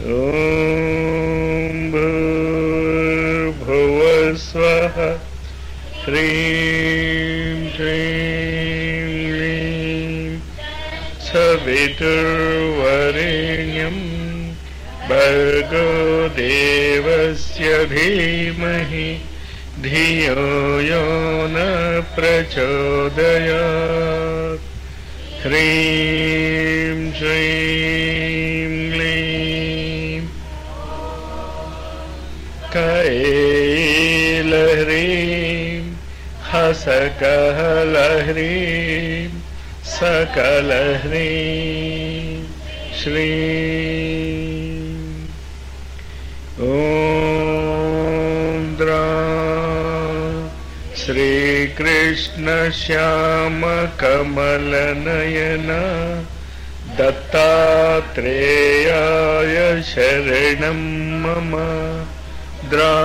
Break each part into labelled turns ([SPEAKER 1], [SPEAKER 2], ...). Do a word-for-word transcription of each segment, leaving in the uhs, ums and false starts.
[SPEAKER 1] ఓం భూర్భువః స్వః హ్రీం శ్రీం క్లీం సవితుర్వరేణ్యం భర్గో దేవస్య ధీమహి ధియో యో న ప్రచోదయాత్. హ్రీం శ్రీం క్లీం కైలహ్రీం హసకలహ్రీం సకలహ్రీం శ్రీం. ఓం ద్రా శ్రీకృష్ణ శ్యామ కమలనయన దత్తాత్రేయాయ శరణం మమ. ద్రా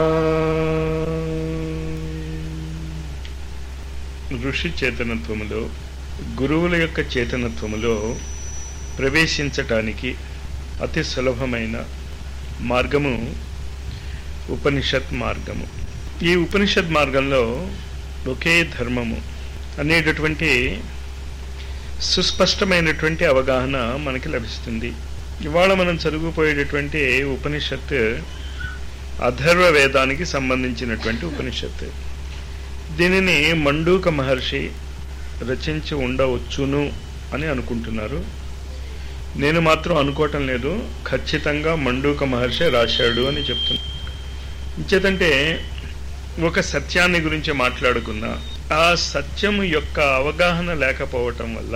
[SPEAKER 1] ఋషి చేతనత్వములో, గురువుల యొక్క చేతనత్వములో ప్రవేశించటానికి అతి సులభమైన మార్గము ఉపనిషత్ మార్గము. ఈ ఉపనిషత్ మార్గంలో ఒకే ధర్మము అనేటటువంటి సుస్పష్టమైనటువంటి అవగాహన మనకి లభిస్తుంది. ఇవాళ మనం చదువుకుపోయేటటువంటి ఉపనిషత్ అథర్వ వేదానికి సంబంధించినటువంటి ఉపనిషత్. దీనిని మండూక మహర్షి రచించి ఉండవచ్చును అని అనుకుంటున్నారు. నేను మాత్రం అనుకోవటం లేదు, ఖచ్చితంగా మండూక మహర్షి రాశాడు అని చెప్తున్నాను. ఇంచేతంటే ఒక సత్యాన్ని గురించి మాట్లాడుకున్నా ఆ సత్యము యొక్క అవగాహన లేకపోవటం వల్ల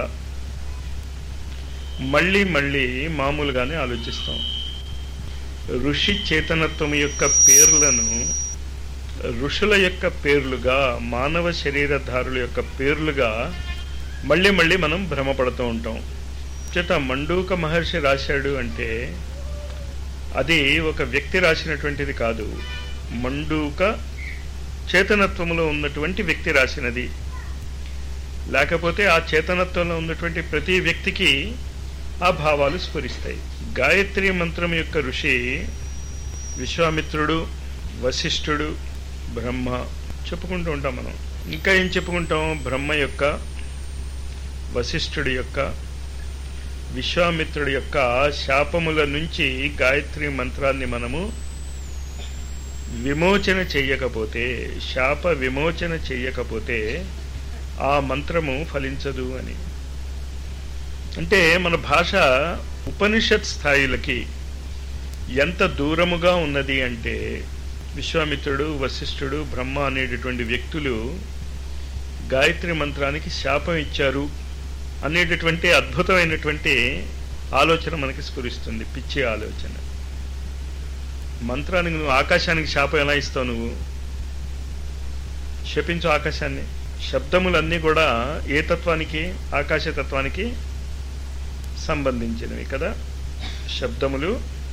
[SPEAKER 1] మళ్ళీ మళ్ళీ మామూలుగానే ఆలోచిస్తాం. ఋషి చేతనత్వం యొక్క పేర్లను ఋషుల యొక్క పేర్లుగా, మానవ శరీరధారుల యొక్క పేర్లుగా మళ్ళీ మళ్ళీ మనం భ్రమపడుతూ ఉంటాం. చేత మండూక మహర్షి రాశాడు అంటే అది ఒక వ్యక్తి రాసినటువంటిది కాదు, మండూక చేతనత్వంలో ఉన్నటువంటి వ్యక్తి రాసినది. లేకపోతే ఆ చేతనత్వంలో ఉన్నటువంటి ప్రతి వ్యక్తికి ఆ భావాలు స్ఫురిస్తాయి. గాయత్రి మంత్రం యొక్క ఋషి విశ్వామిత్రుడు, వశిష్ఠుడు, బ్రహ్మ చెప్పుకుంటూ ఉంటాం మనం. ఇంకా ఏం చెప్పుకుంటాం? బ్రహ్మ యొక్క, వశిష్ఠుడి యొక్క, విశ్వామిత్రుడి యొక్క శాపముల నుంచి గాయత్రి మంత్రాన్ని మనము విమోచన చెయ్యకపోతే, శాప విమోచన చెయ్యకపోతే ఆ మంత్రము ఫలించదు అని. అంటే మన భాష ఉపనిషత్ స్థాయిలకి ఎంత దూరముగా ఉన్నది అంటే, విశ్వామిత్రుడు, వశిష్ఠుడు, బ్రహ్మ అనేటటువంటి వ్యక్తులు గాయత్రి మంత్రానికి శాపం ఇచ్చారు అనేటటువంటి అద్భుతమైనటువంటి ఆలోచన మనకి స్ఫురిస్తుంది. పిచ్చి ఆలోచన. మంత్రానికి నువ్వు ఆకాశానికి శాపం ఎలా ఇస్తావు? నువ్వు శపించు ఆకాశాన్ని. శబ్దములన్నీ కూడా ఏ తత్వానికి? ఆకాశతత్వానికి సంబంధించినవి కదా. శబ్దములు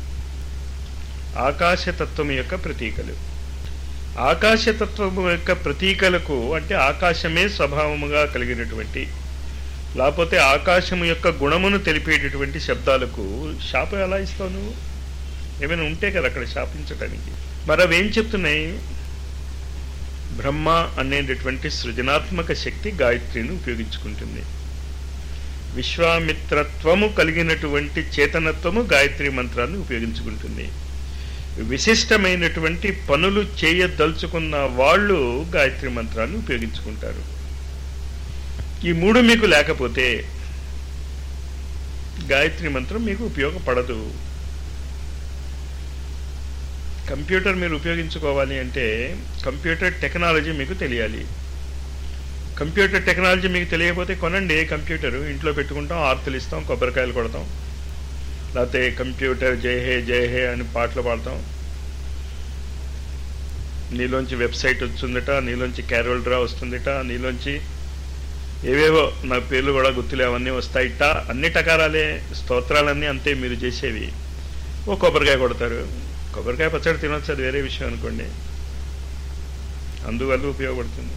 [SPEAKER 1] ఆకాశతత్వం యొక్క ప్రతీకలు. ఆకాశతత్వము యొక్క ప్రతీకలకు అంటే ఆకాశమే స్వభావముగా కలిగినటువంటి, లేకపోతే ఆకాశము యొక్క గుణమును తెలిపేటటువంటి శబ్దాలకు శాపం ఎలా ఇస్తావు నువ్వు? ఏమైనా ఉంటే కదా అక్కడ శాపించటానికి. మరి అవేం చెప్తున్నాయి? బ్రహ్మ అనేటటువంటి సృజనాత్మక శక్తి గాయత్రిని ఉపయోగించుకుంటుంది. విశ్వామిత్రత్వము కలిగినటువంటి చేతనత్వము గాయత్రి మంత్రాన్ని ఉపయోగించుకుంటుంది. విశిష్టమైనటువంటి పనులు చేయదలుచుకున్న వాళ్ళు గాయత్రి మంత్రాన్ని ఉపయోగించుకుంటారు. ఈ మూడు మీకు లేకపోతే గాయత్రి మంత్రం మీకు ఉపయోగపడదు. కంప్యూటర్ మీరు ఉపయోగించుకోవాలి అంటే కంప్యూటర్ టెక్నాలజీ మీకు తెలియాలి. కంప్యూటర్ టెక్నాలజీ మీకు తెలియకపోతే కొనండి కంప్యూటరు, ఇంట్లో పెట్టుకుంటాం, ఆర్తులు ఇస్తాం, కొబ్బరికాయలు కొడతాం, లేకపోతే కంప్యూటర్ జై హే జై హే అని పాటలు పాడతాం. నీలోంచి వెబ్సైట్ వస్తుందట, నీలోంచి క్యారోల్ డ్రా వస్తుందట, నీలోంచి ఏవేవో నా పేర్లు కూడా గుర్తులే అవన్నీ వస్తాయిట. అన్ని టకారాలే, స్తోత్రాలన్నీ అంతే మీరు చేసేవి. ఓ కొబ్బరికాయ కొడతారు, కొబ్బరికాయ పచ్చడి తినొచ్చు, అది వేరే విషయం అనుకోండి, అందువల్ల ఉపయోగపడుతుంది.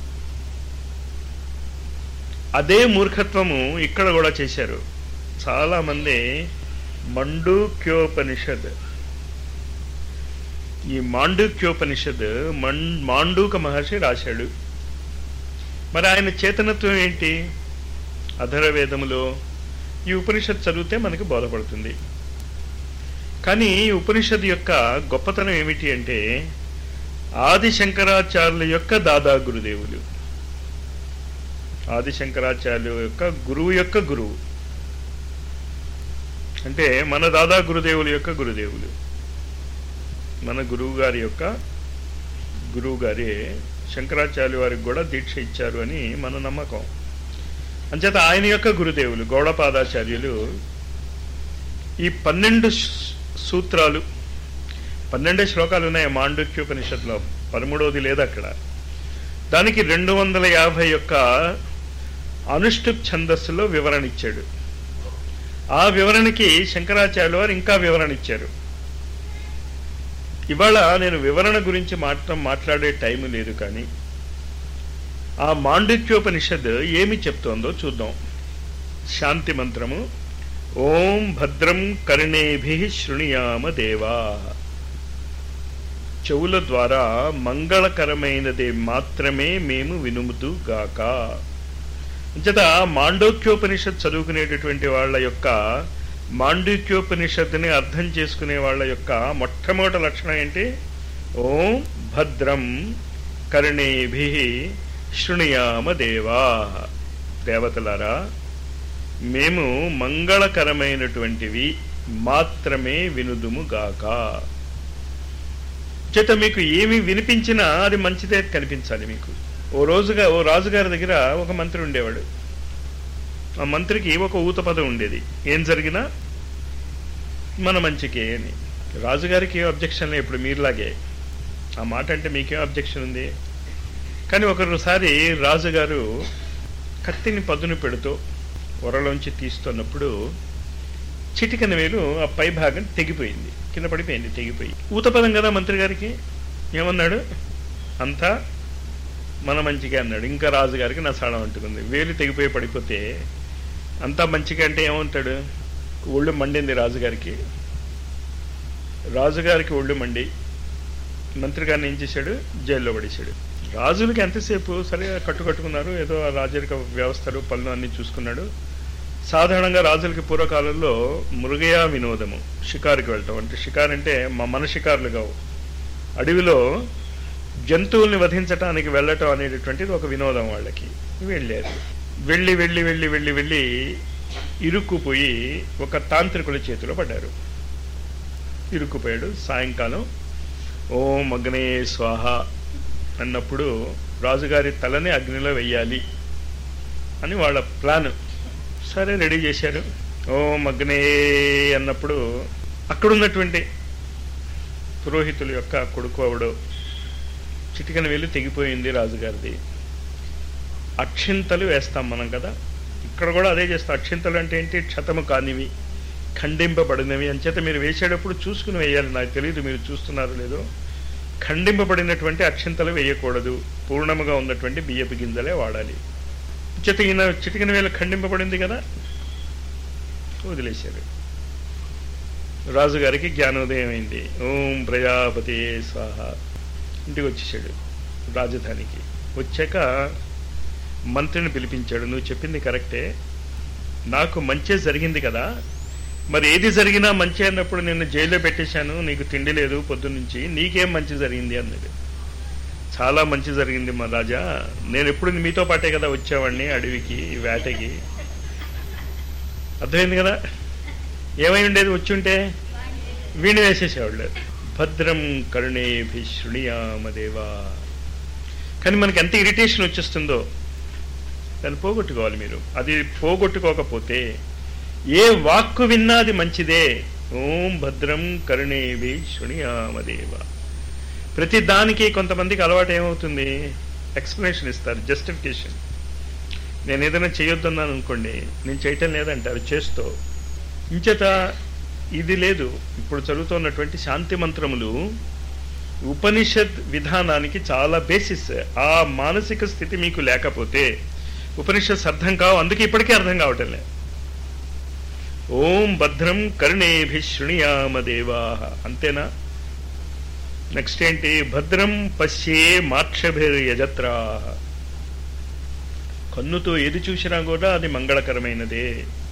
[SPEAKER 1] అదే మూర్ఖత్వము ఇక్కడ కూడా చేశారు. చాలామంది మండూక్యోపనిషద్. ఈ మాండూక్యోపనిషద్ మం మాండూక మహర్షి రాశాడు. మరి ఆయన చేతనత్వం ఏంటి? అధర్వవేదములో ఈ ఉపనిషత్ చదివితే మనకి బోధపడుతుంది. కానీ ఈ ఉపనిషత్ యొక్క గొప్పతనం ఏమిటి అంటే ఆది శంకరాచార్యుల యొక్క దాదా గురుదేవులు, ఆది శంకరాచార్యుల యొక్క గురువు యొక్క గురువు అంటే మన దాదా గురుదేవుల యొక్క గురుదేవులు, మన గురువు గారి యొక్క గురువు గారే శంకరాచార్యుల వారికి కూడా దీక్ష ఇచ్చారు అని మన నమ్మకం. అంచేత ఆయన యొక్క గురుదేవులు గౌడపాదాచార్యులు ఈ పన్నెండు సూత్రాలు, పన్నెండే శ్లోకాలు ఉన్నాయి మాండూక్యోపనిషత్తులో, పదమూడవది లేదు అక్కడ. దానికి రెండు వందల యాభై యొక్క అనుష్ఠుప్ ఛందస్సులో వివరణ ఇచ్చాడు. ఆ వివరణకి శంకరాచార్యుల వారు ఇంకా వివరణ ఇచ్చారు. ఇవాళ నేను వివరణ గురించి మాత్రం మాట్లాడే టైం లేదు, కానీ ఆ మాండూక్యోపనిషద్ ఏమి చెప్తోందో చూద్దాం. శాంతి మంత్రము ఓం భద్రం కర్ణేభిః శృణుయామ దేవా. చెవుల ద్వారా మంగళకరమైనదే మాత్రమే మేము వినుముదు గాక. అంచేత మాండూక్యోపనిషత్ చదువుకునేటటువంటి వాళ్ళ యొక్క, మాండూక్యోపనిషత్తుని అర్థం చేసుకునే వాళ్ళ యొక్క మొట్టమొదటి లక్షణం ఏంటి? ఓం భద్రం కర్ణేభిః శృణుయామ దేవా. దేవతలారా, మేము మంగళకరమైనటువంటివి మాత్రమే వినుదుము గాక. చేత మీకు ఏమి వినిపించినా అది మంచిదే కనిపించాలి మీకు. ఓ రోజుగా ఓ రాజుగారి దగ్గర ఒక మంత్రి ఉండేవాడు. ఆ మంత్రికి ఒక ఊత పదం ఉండేది, ఏం జరిగినా మన మంచికే అని. రాజుగారికి ఏ అబ్జెక్షన్ లేదు, ఇప్పుడు మీరులాగే. ఆ మాట అంటే మీకేం అబ్జెక్షన్ ఉంది? కానీ ఒకసారి రాజుగారు కత్తిని పదును పెడుతూ ఒరలోంచి తీస్తున్నప్పుడు చిటికన వేలు ఆ పై భాగం తెగిపోయింది, కింద పడిపోయింది, తెగిపోయి. ఊతపదం కదా మంత్రి గారికి. ఏమన్నాడు? అంతా మన మంచిగా అన్నాడు. ఇంకా రాజుగారికి నసాడం అంటుకుంది. వేలు తెగిపోయి పడిపోతే అంతా మంచిగా అంటే ఏమంటాడు? ఒళ్ళు మండింది రాజుగారికి. రాజుగారికి ఒళ్ళు మండి మంత్రి గారిని ఏం చేశాడు? జైల్లో పడేశాడు. రాజులకి ఎంతసేపు సరే కట్టుకట్టుకున్నారు, ఏదో ఆ రాజరిక వ్యవస్థలు పనులు అన్ని చూసుకున్నాడు. సాధారణంగా రాజులకి పూర్వకాలంలో మృగయా వినోదము, షికారుకి వెళ్ళటం. అంటే షికారు అంటే మా మన షికారులు కావు, అడవిలో జంతువుల్ని వధించటానికి వెళ్ళటం అనేటటువంటిది ఒక వినోదం వాళ్ళకి. వెళ్ళారు. వెళ్ళి వెళ్ళి వెళ్ళి వెళ్ళి వెళ్ళి ఇరుక్కుపోయి ఒక తాంత్రికుల చేతిలో పడ్డారు. ఇరుక్కుపోయాడు. సాయంకాలం ఓం అగ్నే స్వాహ అన్నప్పుడు రాజుగారి తలని అగ్నిలో వెయ్యాలి అని వాళ్ళ ప్లాన్. సరే రెడీ చేశారు. ఓం అగ్నే అన్నప్పుడు అక్కడున్నటువంటి పురోహితుల యొక్క కొడుకు అవడు చిటికన వెళ్ళి తెగిపోయింది రాజుగారిది. అక్షింతలు వేస్తాం మనం కదా, ఇక్కడ కూడా అదే చేస్తాం. అక్షింతలు అంటే ఏంటి? క్షతము కానివి, ఖండింపబడినవి. అంచేత మీరు వేసేటప్పుడు చూసుకుని వేయాలి. నాకు తెలియదు మీరు చూస్తున్నారు లేదో. ఖండింపబడినటువంటి అక్షింతలు వేయకూడదు, పూర్ణముగా ఉన్నటువంటి బియ్యపు గింజలే వాడాలి. చేత ఈయన చిటికన వేళ ఖండింపబడింది కదా, వదిలేశారు. రాజుగారికి జ్ఞానోదయం అయింది. ఓం ప్రజాపతి స్వాహ. ఇంటికి వచ్చేసాడు రాజధానికి. వచ్చాక మంత్రిని పిలిపించాడు. నువ్వు చెప్పింది కరెక్టే, నాకు మంచి జరిగింది కదా, మరి ఏది జరిగినా మంచి అన్నప్పుడు నిన్ను జైల్లో పెట్టేశాను, నీకు తిండి లేదు పొద్దున్నుంచి, నీకేం మంచి జరిగింది అన్నాడు. చాలా మంచి జరిగింది మా రాజా, నేను ఎప్పుడు మీతో పాటే కదా వచ్చేవాడిని అడవికి, వేటకి. అర్థమైంది కదా? ఏమై ఉండేది? వచ్చి ఉంటే వీణి వేసేసేవాళ్ళు. భద్రం కరుణేభి శృణుయామదేవా. కానీ మనకి ఎంత ఇరిటేషన్ వచ్చేస్తుందో దాన్ని పోగొట్టుకోవాలి మీరు. అది పోగొట్టుకోకపోతే ఏ వాక్కు విన్నా అది మంచిదే. ఓం భద్రం కరుణేభి శృణుయామదేవా. ప్రతి దానికి కొంతమందికి అలవాటు ఏమవుతుంది? ఎక్స్ప్లెనేషన్ ఇస్తారు, జస్టిఫికేషన్. నేను ఏదైనా చేయొద్దన్నాను అనుకోండి, నేను చేయటం లేదంటారు, చేస్తూ. ఇంచేత ఇది లేదు. ఇప్పుడు చదువుతున్నటువంటి శాంతి మంత్రములు ఉపనిషత్ విధానానికి చాలా బేసిస్. ఆ మానసిక స్థితి మీకు లేకపోతే ఉపనిషత్ అర్థం కావు. అందుకే ఇప్పటికీ అర్థం కావటం లేదు. ఓం భద్రం కర్ణేభి శృణుయామ దేవాః. అంతేనా? నెక్స్ట్ ఏంటి? భద్రం పశ్యే మాక్షభిర్యజత్రాః. కన్నుతో ఏది చూసినా కూడా అది మంగళకరమైనదే,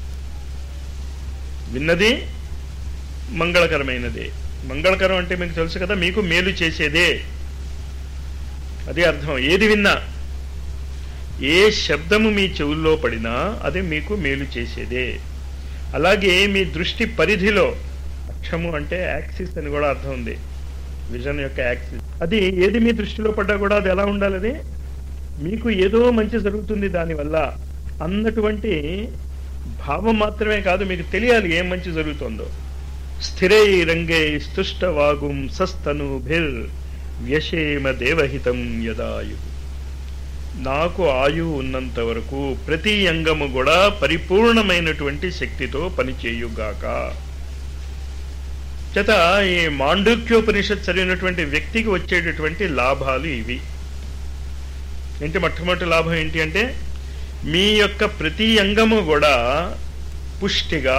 [SPEAKER 1] విన్నది మంగళకరమైనదే. మంగళకరం అంటే మీకు తెలుసు కదా, మీకు మేలు చేసేదే, అదే అర్థం. ఏది విన్నా, ఏ శబ్దము మీ చెవుల్లో పడినా అది మీకు మేలు చేసేదే. అలాగే మీ దృష్టి పరిధిలో, అక్షము అంటే యాక్సిస్ అని కూడా అర్థం ఉంది, విజన్ యొక్క యాక్సిస్, అది ఏది మీ దృష్టిలో పడ్డా కూడా అది ఎలా ఉండాలి? అది మీకు ఏదో మంచి జరుగుతుంది దానివల్ల అన్నటువంటి భావం మాత్రమే కాదు, మీకు తెలియాలి ఏం మంచి జరుగుతుందో. స్థిరై రంగే స్తుష్టవాగుం సస్తనుభిర్ వ్యశేమ దేవహితం యదాయు. నాకు ఆయువు ఉన్నంత వరకు ప్రతి అంగము కూడా పరిపూర్ణమైనటువంటి శక్తితో పనిచేయుగాక. చేత ఈ మాండూక్యోపనిషత్ చదివినటువంటి వ్యక్తికి వచ్చేటటువంటి లాభాలు ఇవి. ఏంటి? మొట్టమొదటి లాభం ఏంటి అంటే, మీ యొక్క ప్రతి అంగము కూడా పుష్టిగా,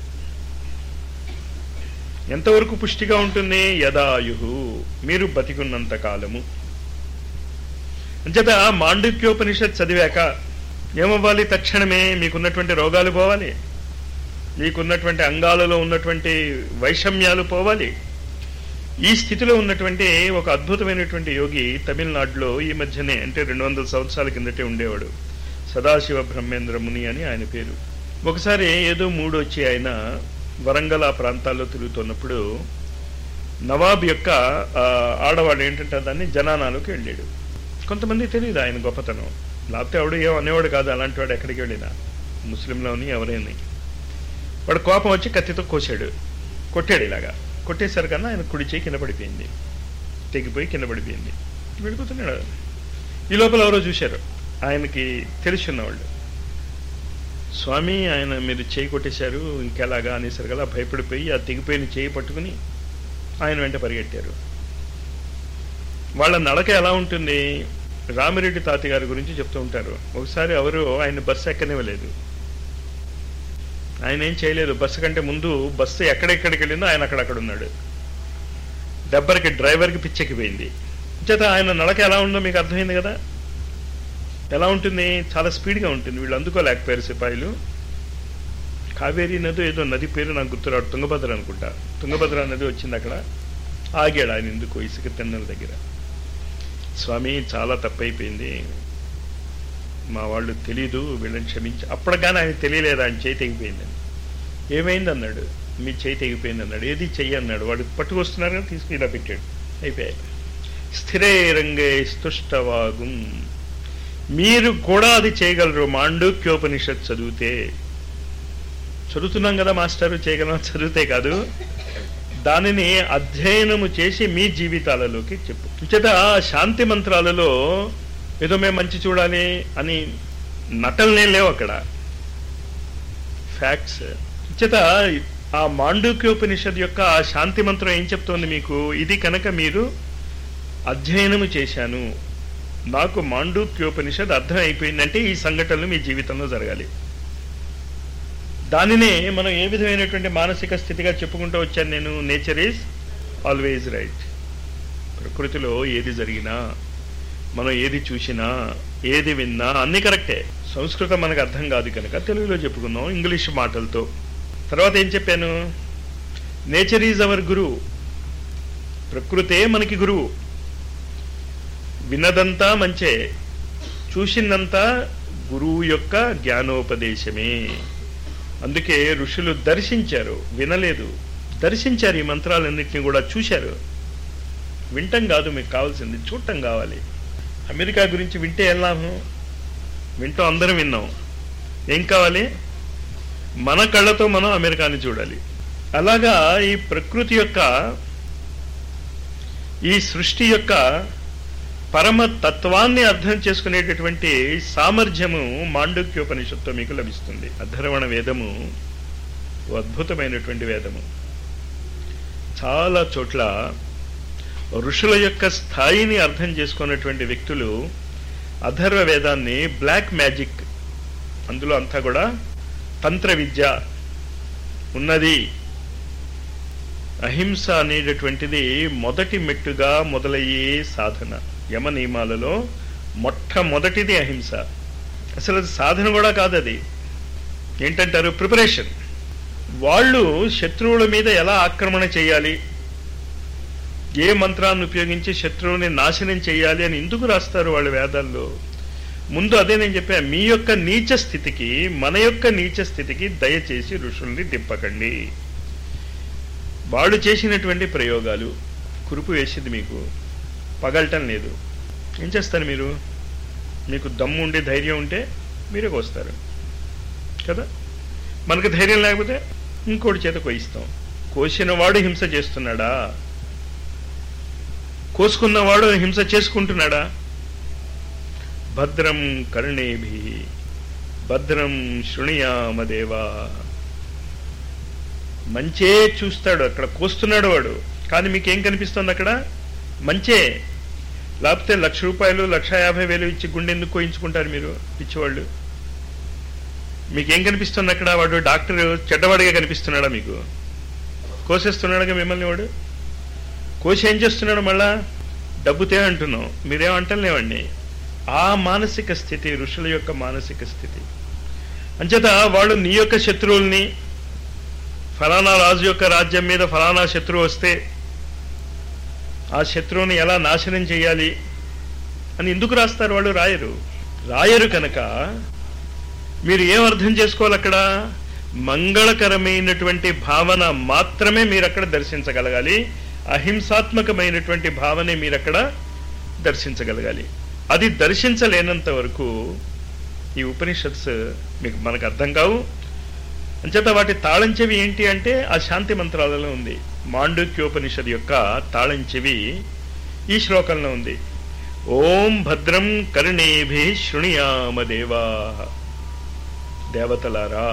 [SPEAKER 1] ఎంతవరకు పుష్టిగా ఉంటుంది? యదాయు, మీరు బతికున్నంత కాలము. అంచేత మాండూక్యోపనిషత్ చదివాక ఏమవ్వాలి? తక్షణమే మీకున్నటువంటి రోగాలు పోవాలి, మీకున్నటువంటి అంగాలలో ఉన్నటువంటి వైషమ్యాలు పోవాలి. ఈ స్థితిలో ఉన్నటువంటి ఒక అద్భుతమైనటువంటి యోగి తమిళనాడులో ఈ మధ్యనే, అంటే రెండు వందల సంవత్సరాల కిందటే ఉండేవాడు, సదాశివ బ్రహ్మేంద్ర ముని అని ఆయన పేరు. ఒకసారి ఏదో మూడు వచ్చి ఆయన వరంగల్ ఆ ప్రాంతాల్లో తిరుగుతున్నప్పుడు నవాబ్ యొక్క ఆడవాడు ఏంటంటే దాన్ని జనానాలోకి వెళ్ళాడు. కొంతమంది తెలియదు ఆయన గొప్పతనం, లేకపోతే ఎవడు ఏం అనేవాడు కాదు, అలాంటి వాడు ఎక్కడికి వెళ్ళినా, ముస్లింలోని ఎవరైనా. వాడు కోపం వచ్చి కత్తితో కోసాడు, కొట్టాడు. ఇలాగా కొట్టేసరి కన్నా ఆయన కుడి చేయి కింద పడిపోయింది, తెగిపోయి కింద పడిపోయింది. వెళ్ళిపోతున్నాడు. ఈ లోపల ఎవరో చూశారు, ఆయనకి తెలుసున్నవాళ్ళు. స్వామి, ఆయన మీరు చేయి కొట్టేశారు, ఇంకెలాగా అనేసరి కదా భయపడిపోయి ఆ తెగిపోయిన చేయి పట్టుకుని ఆయన వెంట పరిగెట్టారు. వాళ్ళ నడక ఎలా ఉంటుంది? రామిరెడ్డి తాతయ్య గారి గురించి చెప్తూ ఉంటారు. ఒకసారి ఎవరు ఆయన బస్సు ఎక్కనివ్వలేదు, ఆయన ఏం చేయలేదు. బస్సు కంటే ముందు బస్సు ఎక్కడెక్కడికి వెళ్ళిందో ఆయన అక్కడక్కడ ఉన్నాడు. దెబ్బరికి డ్రైవర్కి పిచ్చెక్కిపోయింది. చేత ఆయన నడక ఎలా ఉందో మీకు అర్థమైంది కదా. ఎలా ఉంటుంది? చాలా స్పీడ్గా ఉంటుంది. వీళ్ళు అందుకోలేకపోయారు సిపాయిలు. కావేరీ నది ఏదో నది పేరు నాకు గుర్తురాడు, తుంగభద్ర అనుకుంటా. తుంగభద్ర నది వచ్చింది, అక్కడ ఆగాడు ఆయన. ఎందుకు? ఇసుక తిన్నెల దగ్గర. స్వామి, చాలా తప్పైపోయింది, మా వాళ్ళు తెలీదు, వీళ్ళని క్షమించి. అప్పటికైనా ఆయన తెలియలేదు ఆయన చేయి తెగిపోయిందని. ఏమైంది అన్నాడు. మీ చేయి తెగిపోయింది అన్నాడు. ఏది చెయ్యి అన్నాడు. వాడు పట్టుకొస్తున్నారు కదా, తీసుకుని ఇలా పెట్టాడు. అయిపోయాయి. స్థిరే రంగే స్తుష్టవాగుం. మీరు కూడా అది చేయగలరు మాండూక్యోపనిషత్ చదివితే. చదువుతున్నాం కదా మాస్టరు, చేయగలం. చదివితే కాదు, దానిని అధ్యయనము చేసి మీ జీవితాలలోకి చెప్పు. చేత శాంతి మంత్రాలలో ఏదో మేము మంచి చూడాలి అని నటనలే లేవు అక్కడ, ఫ్యాక్ట్స్. చేత ఆ మాండూక్యోపనిషద్ యొక్క ఆ శాంతి మంత్రం ఏం చెప్తోంది మీకు? ఇది కనుక మీరు అధ్యయనము చేశాను, నాకు మాండూక్యోపనిషద్ అర్థం అయిపోయిందంటే ఈ సంఘటనలు మీ జీవితంలో జరగాలి. దానినే మనం ఏ విధమైనటువంటి మానసిక స్థితిగా చెప్పుకుంటూ వచ్చాను నేను. Nature is always right. ప్రకృతిలో ఏది జరిగినా, మనం ఏది చూసినా, ఏది విన్నా అన్నీ కరెక్టే. సంస్కృతం మనకు అర్థం కాదు కనుక తెలుగులో చెప్పుకుందాం ఇంగ్లీష్ మాటలతో. తర్వాత ఏం చెప్పాను? నేచర్ ఈజ్ అవర్ గురువు. ప్రకృతే మనకి గురువు. విన్నదంతా మంచే, చూసినంతా గురువు యొక్క జ్ఞానోపదేశమే. అందుకే ఋషులు దర్శించారు, వినలేదు. దర్శించారు. ఈ మంత్రాలన్నింటినీ కూడా చూశారు. వింటం కాదు మీకు కావాల్సింది, చూడటం కావాలి. అమెరికా గురించి వింటే ఏం లాభం? వింటాం, అందరం విన్నాం. ఏం కావాలి? మన కళ్ళతో మనం అమెరికాని చూడాలి. అలాగా ఈ ప్రకృతి యొక్క, ఈ సృష్టి యొక్క పరమ తత్వాన్ని అర్థం చేసుకునేటటువంటి సామర్థ్యము మాండూక్యోపనిషత్తుతో మీకు లభిస్తుంది. అధర్వణ వేదము అద్భుతమైనటువంటి వేదము. చాలా చోట్ల ఋషుల యొక్క స్థాయిని అర్థం చేసుకున్నటువంటి వ్యక్తులు అధర్వ వేదాన్ని బ్లాక్ మ్యాజిక్, అందులో అంతా కూడా తంత్ర విద్య, ఉన్నది. అహింస అనేటటువంటిది మొదటి మెట్టుగా మొదలయ్యే సాధన. యమ నియమాలలో మొట్టమొదటిది అహింస. అసలు అది సాధన కూడా కాదు, అది ఏంటంటారు, ప్రిపరేషన్. వాళ్ళు శత్రువుల మీద ఎలా ఆక్రమణ చేయాలి, ఏ మంత్రాన్ని ఉపయోగించి శత్రువుని నాశనం చేయాలి అని ఎందుకు రాస్తారు వాళ్ళ వేదాల్లో? ముందు అదే నేను చెప్పా, మీ యొక్క నీచ స్థితికి మన యొక్క నీచ స్థితికి దయచేసి ఋషుల్ని దింపకండి. వాళ్ళు చేసినటువంటి ప్రయోగాలు, కురుపు వేసింది మీకు, పగలటం లేదు, ఏం చేస్తారు మీరు? మీకు దమ్ము ఉండే ధైర్యం ఉంటే మీరే కోస్తారు కదా. మనకు ధైర్యం లేకపోతే ఇంకోటి చేత కోయిస్తాం. కోసినవాడు హింస చేస్తున్నాడా? కోసుకున్నవాడు హింస చేసుకుంటున్నాడా? భద్రం కర్ణేభి భద్రం శృణుయామదేవా. మంచే చూస్తాడు, అక్కడ కోస్తున్నాడు వాడు, కానీ మీకేం కనిపిస్తుంది అక్కడ? మంచే. లేకపోతే లక్ష రూపాయలు లక్ష యాభై వేలు ఇచ్చి గుండె ఎందుకు కోయించుకుంటారు మీరు పిచ్చివాళ్ళు? మీకేం కనిపిస్తుంది అక్కడ? వాడు డాక్టర్ చెడ్డవాడిగా కనిపిస్తున్నాడా మీకు? కోసేస్తున్నాడుగా మిమ్మల్ని వాడు. కోసి ఏం చేస్తున్నాడు? మళ్ళా డబ్బుతే అంటున్నాం, మీరేమంటలేవండి. ఆ మానసిక స్థితి ఋషుల యొక్క మానసిక స్థితి. అంచేత వాళ్ళు నీ యొక్క శత్రువుల్ని, ఫలానా రాజు యొక్క రాజ్యం మీద ఫలానా శత్రువు వస్తే ఆ శత్రువుని ఎలా నాశనం చేయాలి అని ఎందుకు రాస్తారు? వాళ్ళు రాయరు. రాయరు కనుక మీరు ఏం అర్థం చేసుకోవాలి? అక్కడ మంగళకరమైనటువంటి భావన మాత్రమే మీరు అక్కడ దర్శించగలగాలి. అహింసాత్మకమైనటువంటి భావనే మీరు అక్కడ దర్శించగలగాలి. అది దర్శించలేనంత వరకు ఈ ఉపనిషత్స్ మీకు మనకు అర్థం కావు. అంచేత వాటి తాళం చెవి ఏంటి అంటే ఆ శాంతి మంత్రాలలో ఉంది. మాండూక్యోపనిషద్ యొక్క తాళం చెవి ఈ శ్లోకంలో ఉంది. ఓం భద్రం కర్ణేభి శృణుయామ దేవా. దేవతలారా.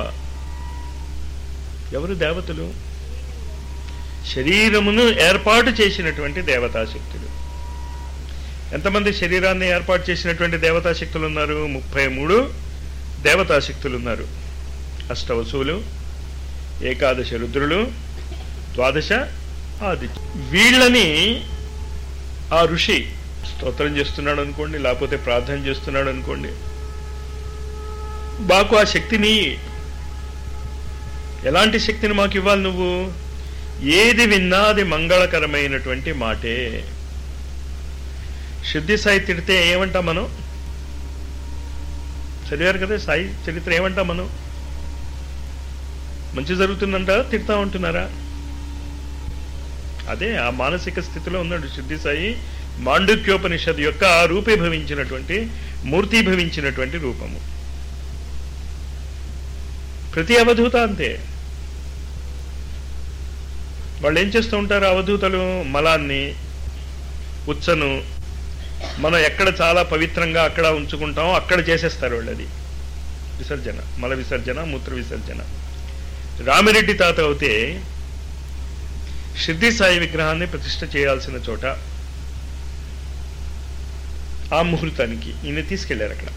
[SPEAKER 1] ఎవరు దేవతలు? శరీరమును ఏర్పాటు చేసినటువంటి దేవతాశక్తులు. ఎంతమంది శరీరాన్ని ఏర్పాటు చేసినటువంటి దేవతాశక్తులు ఉన్నారు? ముప్పై మూడు దేవతాశక్తులు ఉన్నారు. అష్టవసువులు, ఏకాదశ రుద్రులు, ద్వాదశ ఆదిత్య. వీళ్ళని ఆ ఋషి స్తోత్రం చేస్తున్నాడు అనుకోండి, లేకపోతే ప్రార్థన చేస్తున్నాడు అనుకోండి, మాకు ఆ శక్తిని, ఎలాంటి శక్తిని మాకు ఇవ్వాలి నువ్వు? ఏది విన్నా అది మంగళకరమైనటువంటి మాటే. శుద్ధి సాయి తిడితే ఏమంటాం మనం? చదివారు కదా సాయి చరిత్ర, ఏమంటాం మనం? మంచి జరుగుతుందంటారా, తిడతా ఉంటున్నారా? అదే ఆ మానసిక స్థితిలో ఉన్నాడు శుద్ధి సాయి. మాండూక్యోపనిషద్ యొక్క రూపీభవించినటువంటి, మూర్తిభవించినటువంటి రూపము. ప్రతి అవధూత అంతే. వాళ్ళు ఏం చేస్తూ ఉంటారు అవధూతలు? మలాన్ని, ఉచ్చను మనం ఎక్కడ చాలా పవిత్రంగా అక్కడ ఉంచుకుంటాం, అక్కడ చేసేస్తారు వాళ్ళు. అది విసర్జన, మల విసర్జన, మూత్ర విసర్జన. రామిరెడ్డి తాత అయితే సిద్ధి సాయి విగ్రహాన్ని ప్రతిష్ఠ చేయాల్సిన చోట ఆ ముహూర్తానికి ఈయన తీసుకెళ్లారు. అక్కడ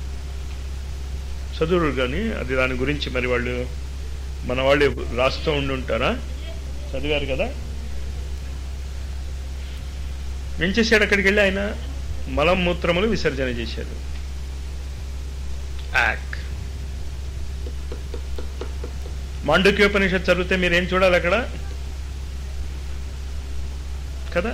[SPEAKER 1] చదువురు కానీ అది దాని గురించి మరి వాళ్ళు మన వాళ్ళు రాస్తూ ఉండి ఉంటారా? చదివారు కదా. ఏం చేశాడు? అక్కడికి వెళ్ళి ఆయన మలం మూత్రములు విసర్జన చేశారు. యాక్ మాండూక్యోపనిషత్ చదివితే మీరేం చూడాలి అక్కడ కదా?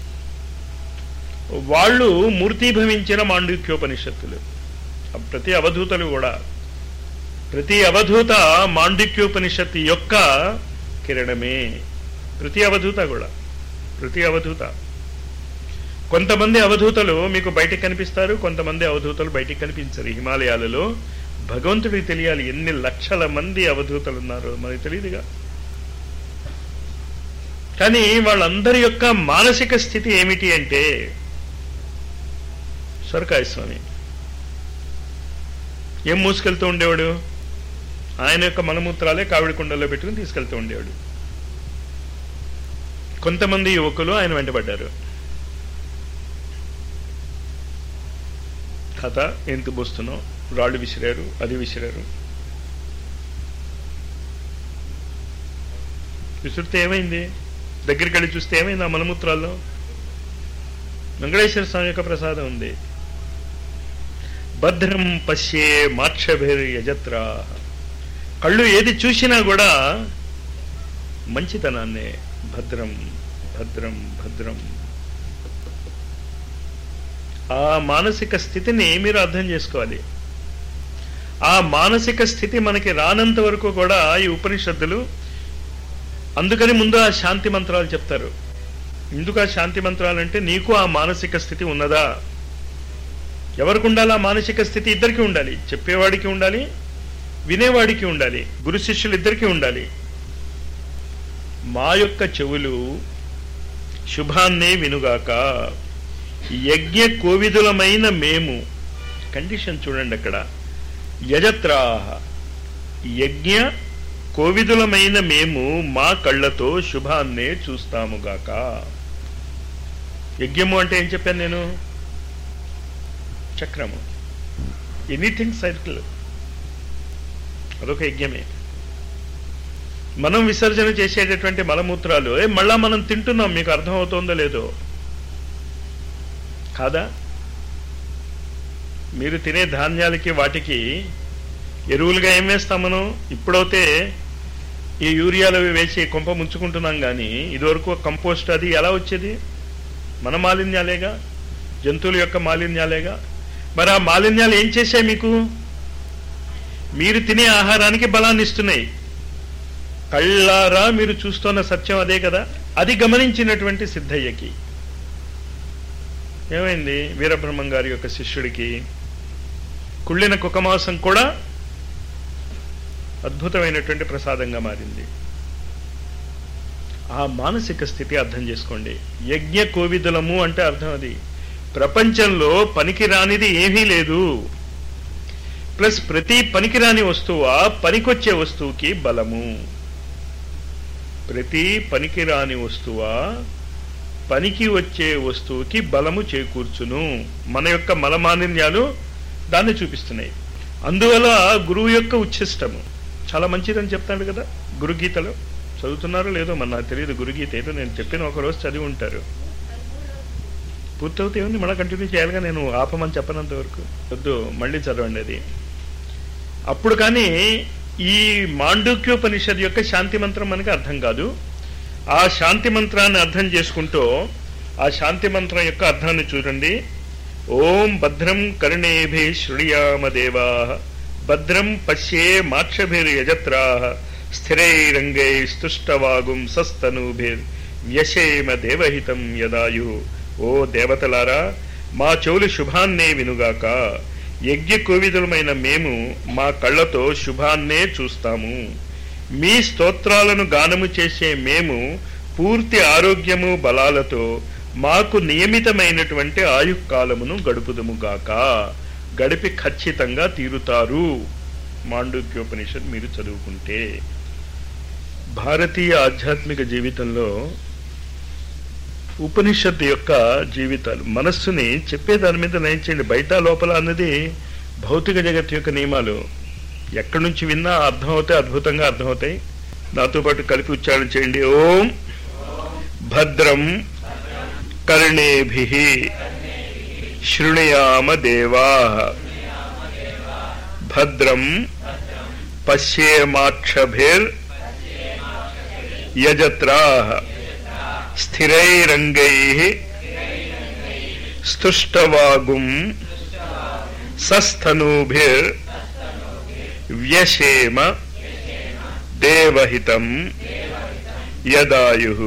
[SPEAKER 1] వాళ్ళు మూర్తిభవించిన మాండూక్యోపనిషత్తులు. ప్రతి అవధూతలు కూడా, ప్రతి అవధూత మాండూక్యోపనిషత్తు యొక్క కిరణమే. ప్రతి అవధూత కూడా, ప్రతి అవధూత. కొంతమంది అవధూతలు మీకు బయటికి కనిపిస్తారు, కొంతమంది అవధూతలు బయటికి కనిపించరు. హిమాలయాలలో భగవంతుడికి తెలియాలి ఎన్ని లక్షల మంది అవధూతలు ఉన్నారో మనకి తెలియదుగా. కానీ వాళ్ళందరి యొక్క మానసిక స్థితి ఏమిటి అంటే, సొరకాయ స్వామి ఏం మూసుకెళ్తూ ఉండేవాడు? ఆయన యొక్క మలమూత్రాలే కావిడి కుండల్లో పెట్టుకుని తీసుకెళ్తూ ఉండేవాడు. కొంతమంది యువకులు ఆయన వెంటబడ్డారు. కథ ఎంత పోస్తున్నావు, రాళ్ళు విసిరారు, అది విసిరారు. విసురితే ఏమైంది? దగ్గరికి వెళ్ళి చూస్తే ఏమైంది? ఆ మలమూత్రాల్లో వెంకటేశ్వర స్వామి యొక్క ప్రసాదం ఉంది. భద్రం పశ్యే మాక్షభిర్ యజత్రా. కళ్ళు ఏది చూసినా కూడా మంచితనాన్నే. భద్రం భద్రం భద్రం. ఆ మానసిక స్థితిని మీరు అర్థం చేసుకోవాలి. ఆ మానసిక స్థితి మనకి రానంత వరకు కూడా ఈ ఉపనిషత్తులు, అందుకని ముందు ఆ శాంతి మంత్రాలు చెప్తారు. ఎందుకు ఆ శాంతి మంత్రాలు అంటే, నీకు ఆ మానసిక స్థితి ఉన్నదా? ఎవరికి ఉండాలి ఆ మానసిక స్థితి? ఇద్దరికి ఉండాలి. చెప్పేవాడికి ఉండాలి, వినేవాడికి ఉండాలి, గురు శిష్యులు ఇద్దరికి ఉండాలి. మా యొక్క చెవులు శుభాన్నే వినుగాక, యజ్ఞ కోవిదులమైన మేము. కండిషన్ చూడండి అక్కడ. యజత్రాహ, యజ్ఞ కోవిదులమైన మేము మా కళ్ళతో శుభాన్నే చూస్తాముగాక. యజ్ఞము అంటే ఏం చెప్పాను నేను? చక్రము. ఎనీథింగ్ సర్కిల్, అదొక యజ్ఞమే. మనం విసర్జన చేసేటటువంటి మలమూత్రాలు ఏ మళ్ళా మనం తింటున్నాం. మీకు అర్థమవుతోందో లేదో? కాదా? మీరు తినే ధాన్యాలకి వాటికి ఎరువులుగా ఏం వేస్తాం మనం? ఇప్పుడైతే ఈ యూరియాలు వేసి కొంప ముంచుకుంటున్నాం, కానీ ఇదివరకు కంపోస్ట్ అది ఎలా వచ్చేది? మన మాలిన్యాలేగా, జంతువుల యొక్క మాలిన్యాలేగా. మరి ఆ మాలిన్యాలు ఏం చేశాయి మీకు? మీరు తినే ఆహారానికి బలాన్ని ఇస్తున్నాయి. కళ్ళారా మీరు చూస్తున్న సత్యం అదే కదా. అది గమనించినటువంటి సిద్ధయ్యకి ఏమైంది? వీరబ్రహ్మం గారి యొక్క శిష్యుడికి కుళ్ళిన కుక్కమాంసం కూడా అద్భుతమైనటువంటి ప్రసాదంగా మారింది. ఆ మానసిక స్థితి అర్థం చేసుకోండి. యజ్ఞ కోవిదులము అంటే అర్థం అది. ప్రపంచంలో పనికిరానిది ఏమీ లేదు. ప్లస్ ప్రతి పనికిరాని వస్తువా పనికొచ్చే వస్తువుకి బలము. ప్రతి పనికిరాని వస్తువా పనికి వచ్చే వస్తువుకి బలము చేకూర్చును. మన యొక్క మలమాలిన్యాలు దాన్ని చూపిస్తున్నాయి. అందువల్ల గురువు యొక్క ఉచ్ఛిష్టము చాలా మంచిదని చెప్తాడు కదా. గురుగీతలో చదువుతున్నారో లేదో మన నాకు తెలియదు. గురుగీత ఏదో నేను చెప్పిన ఒకరోజు చదివి ఉంటారు. పూర్తవుతే ఉంది, మళ్ళీ కంటిన్యూ చేయాలిగా. నేను ఆపమని చెప్పనంత వరకు వద్దు, మళ్ళీ చదవండి అది. అప్పుడు కానీ ఈ మాండూక్యోపనిషద్ యొక్క శాంతి మంత్రం మనకి అర్థం కాదు. ఆ శాంతి మంత్రాన్ని అర్థం చేసుకుంటూ ఆ శాంతి మంత్రం యొక్క అర్థాన్ని చూడండి. ఓం భద్రం కర్ణేభి శృణుయామ దేవాః భద్రం పశ్యే మాక్షభిర్ యజత్రాః స్థిరైరంగై స్తుష్టవాగుం సస్తనూభిర్ వ్యశేమ దేవహితం యదాయు. ఓ దేవతలారా, మా చెవులు శుభాన్నే వినుగాక. యజ్ఞ కోవిదులమైన మేము మా కళ్ళతో శుభాన్నే చూస్తాము. మీ స్తోత్రాలను గానము చేసే మేము పూర్తి ఆరోగ్యము బలాలతో మాకు నియమితమైనటువంటి ఆయుకాలమును గడుపుదముగాక. గడిపి ఖచ్చితంగా తీరుతారు. మాండూక్యోపనిషత్ మీరు చదువుకుంటే. భారతీయ ఆధ్యాత్మిక జీవితంలో ఉపనిషత్తు యొక్క జీవితాలు మనస్సుని చెప్పేదాని మీద నయించండి. బయట లోపల అన్నది భౌతిక జగత్తు యొక్క నియమాలు. ఎక్కడి నుంచి విన్నా అర్థమవుతాయి, అద్భుతంగా అర్థమవుతాయి. నాతో పాటు కలిపి ఉచ్చారణ చేయండి. ఓం భద్రం కర్ణేభిః శృణుయామ దేవాః భద్రం పశ్యేమాక్షభిర్ యజత్రాః స్థిరైరంగైః స్తుష్టవాగుం సస్తనూభిర్ వ్యశేమ దేవహితం యదాయుః.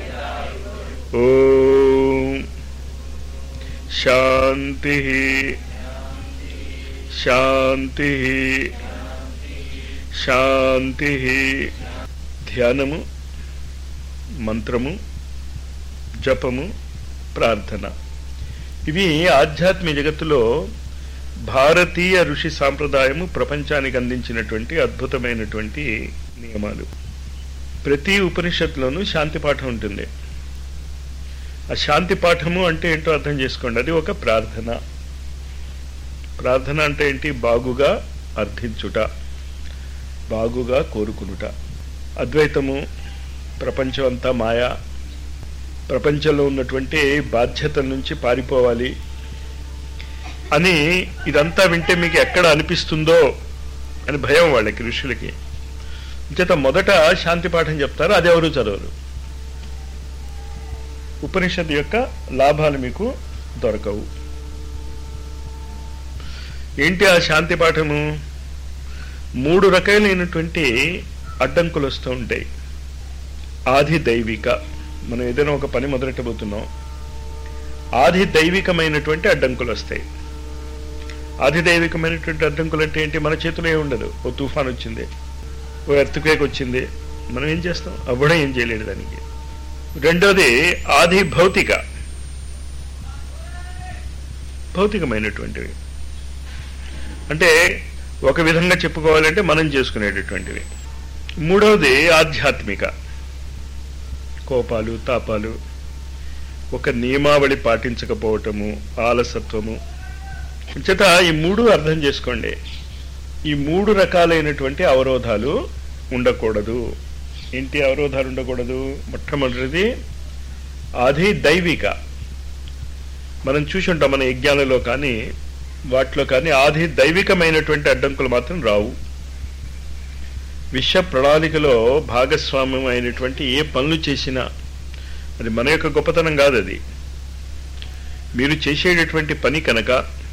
[SPEAKER 1] ఓం శాంతి శాంతి శాంతి. ధ్యానము, మంత్రము, జపము, ప్రార్థన, ఇవి ఆధ్యాత్మిక జగత్తులో భారతీయ ఋషి సాంప్రదాయము ప్రపంచానికి అందించినటువంటి అద్భుతమైనటువంటి నియమాలు. ప్రతి ఉపనిషత్తులోనూ శాంతి పాఠం ఉంటుంది. ఆ శాంతి పాఠము అంటే ఏంటో అర్థం చేసుకోండి. అది ఒక ప్రార్థన. ప్రార్థన అంటే ఏంటి? బాగుగా అర్థించుట, బాగుగా కోరుకునుట. అద్వైతము ప్రపంచం అంతా మాయా, ప్రపంచంలో ఉన్నటువంటి బాధ్యతల నుంచి పారిపోవాలి అని ఇదంతా వింటే మీకు ఎక్కడ అనిపిస్తుందో అని భయం వాళ్ళకి, ఋషులకి. చేత మొదట శాంతి పాఠం చెప్తారు, అది ఎవరు చదవరు. ఉపనిషత్తు యొక్క లాభాలు మీకు దొరకవు. ఏంటి ఆ శాంతి పాఠము? మూడు రకాలైనటువంటి అడ్డంకులు వస్తూ ఉంటాయి. ఆది దైవిక, మనం ఏదైనా ఒక పని మొదలెట్టబోతున్నాం, ఆది దైవికమైనటువంటి అడ్డంకులు వస్తాయి. ఆది దైవికమైనటువంటి అడ్డంకులు అంటే ఏంటి? మన చేతిలో ఏ ఉండదు. ఓ తుఫాన్ వచ్చింది, ఓ ఎర్త్క్వేక్ వచ్చింది, మనం ఏం చేస్తాం? అవ్వడం ఏం చేయలేడు దానికి. రెండోది ఆది భౌతిక, భౌతికమైనటువంటివి. అంటే ఒక విధంగా చెప్పుకోవాలంటే మనం చేసుకునేటటువంటివి. మూడవది ఆధ్యాత్మిక, కోపాలు, తాపాలు, ఒక నియమావళి పాటించకపోవటము, ఆలసత్వము. చేత ఈ మూడు అర్థం చేసుకోండి. ఈ మూడు రకాలైనటువంటి అవరోధాలు ఉండకూడదు. ఏంటి అవరోధాలు ఉండకూడదు? మొట్టమొదటిది ఆది దైవిక. మనం చూసి ఉంటాం మన యజ్ఞాలలో కానీ వాటిలో కానీ ఆది దైవికమైనటువంటి అడ్డంకులు మాత్రం రావు. విశ్వ ప్రణాళికలో భాగస్వామ్యం అయినటువంటి ఏ పనులు చేసినా అది మన యొక్క గొప్పతనం కాదు. అది మీరు చేసేటటువంటి పని కనుక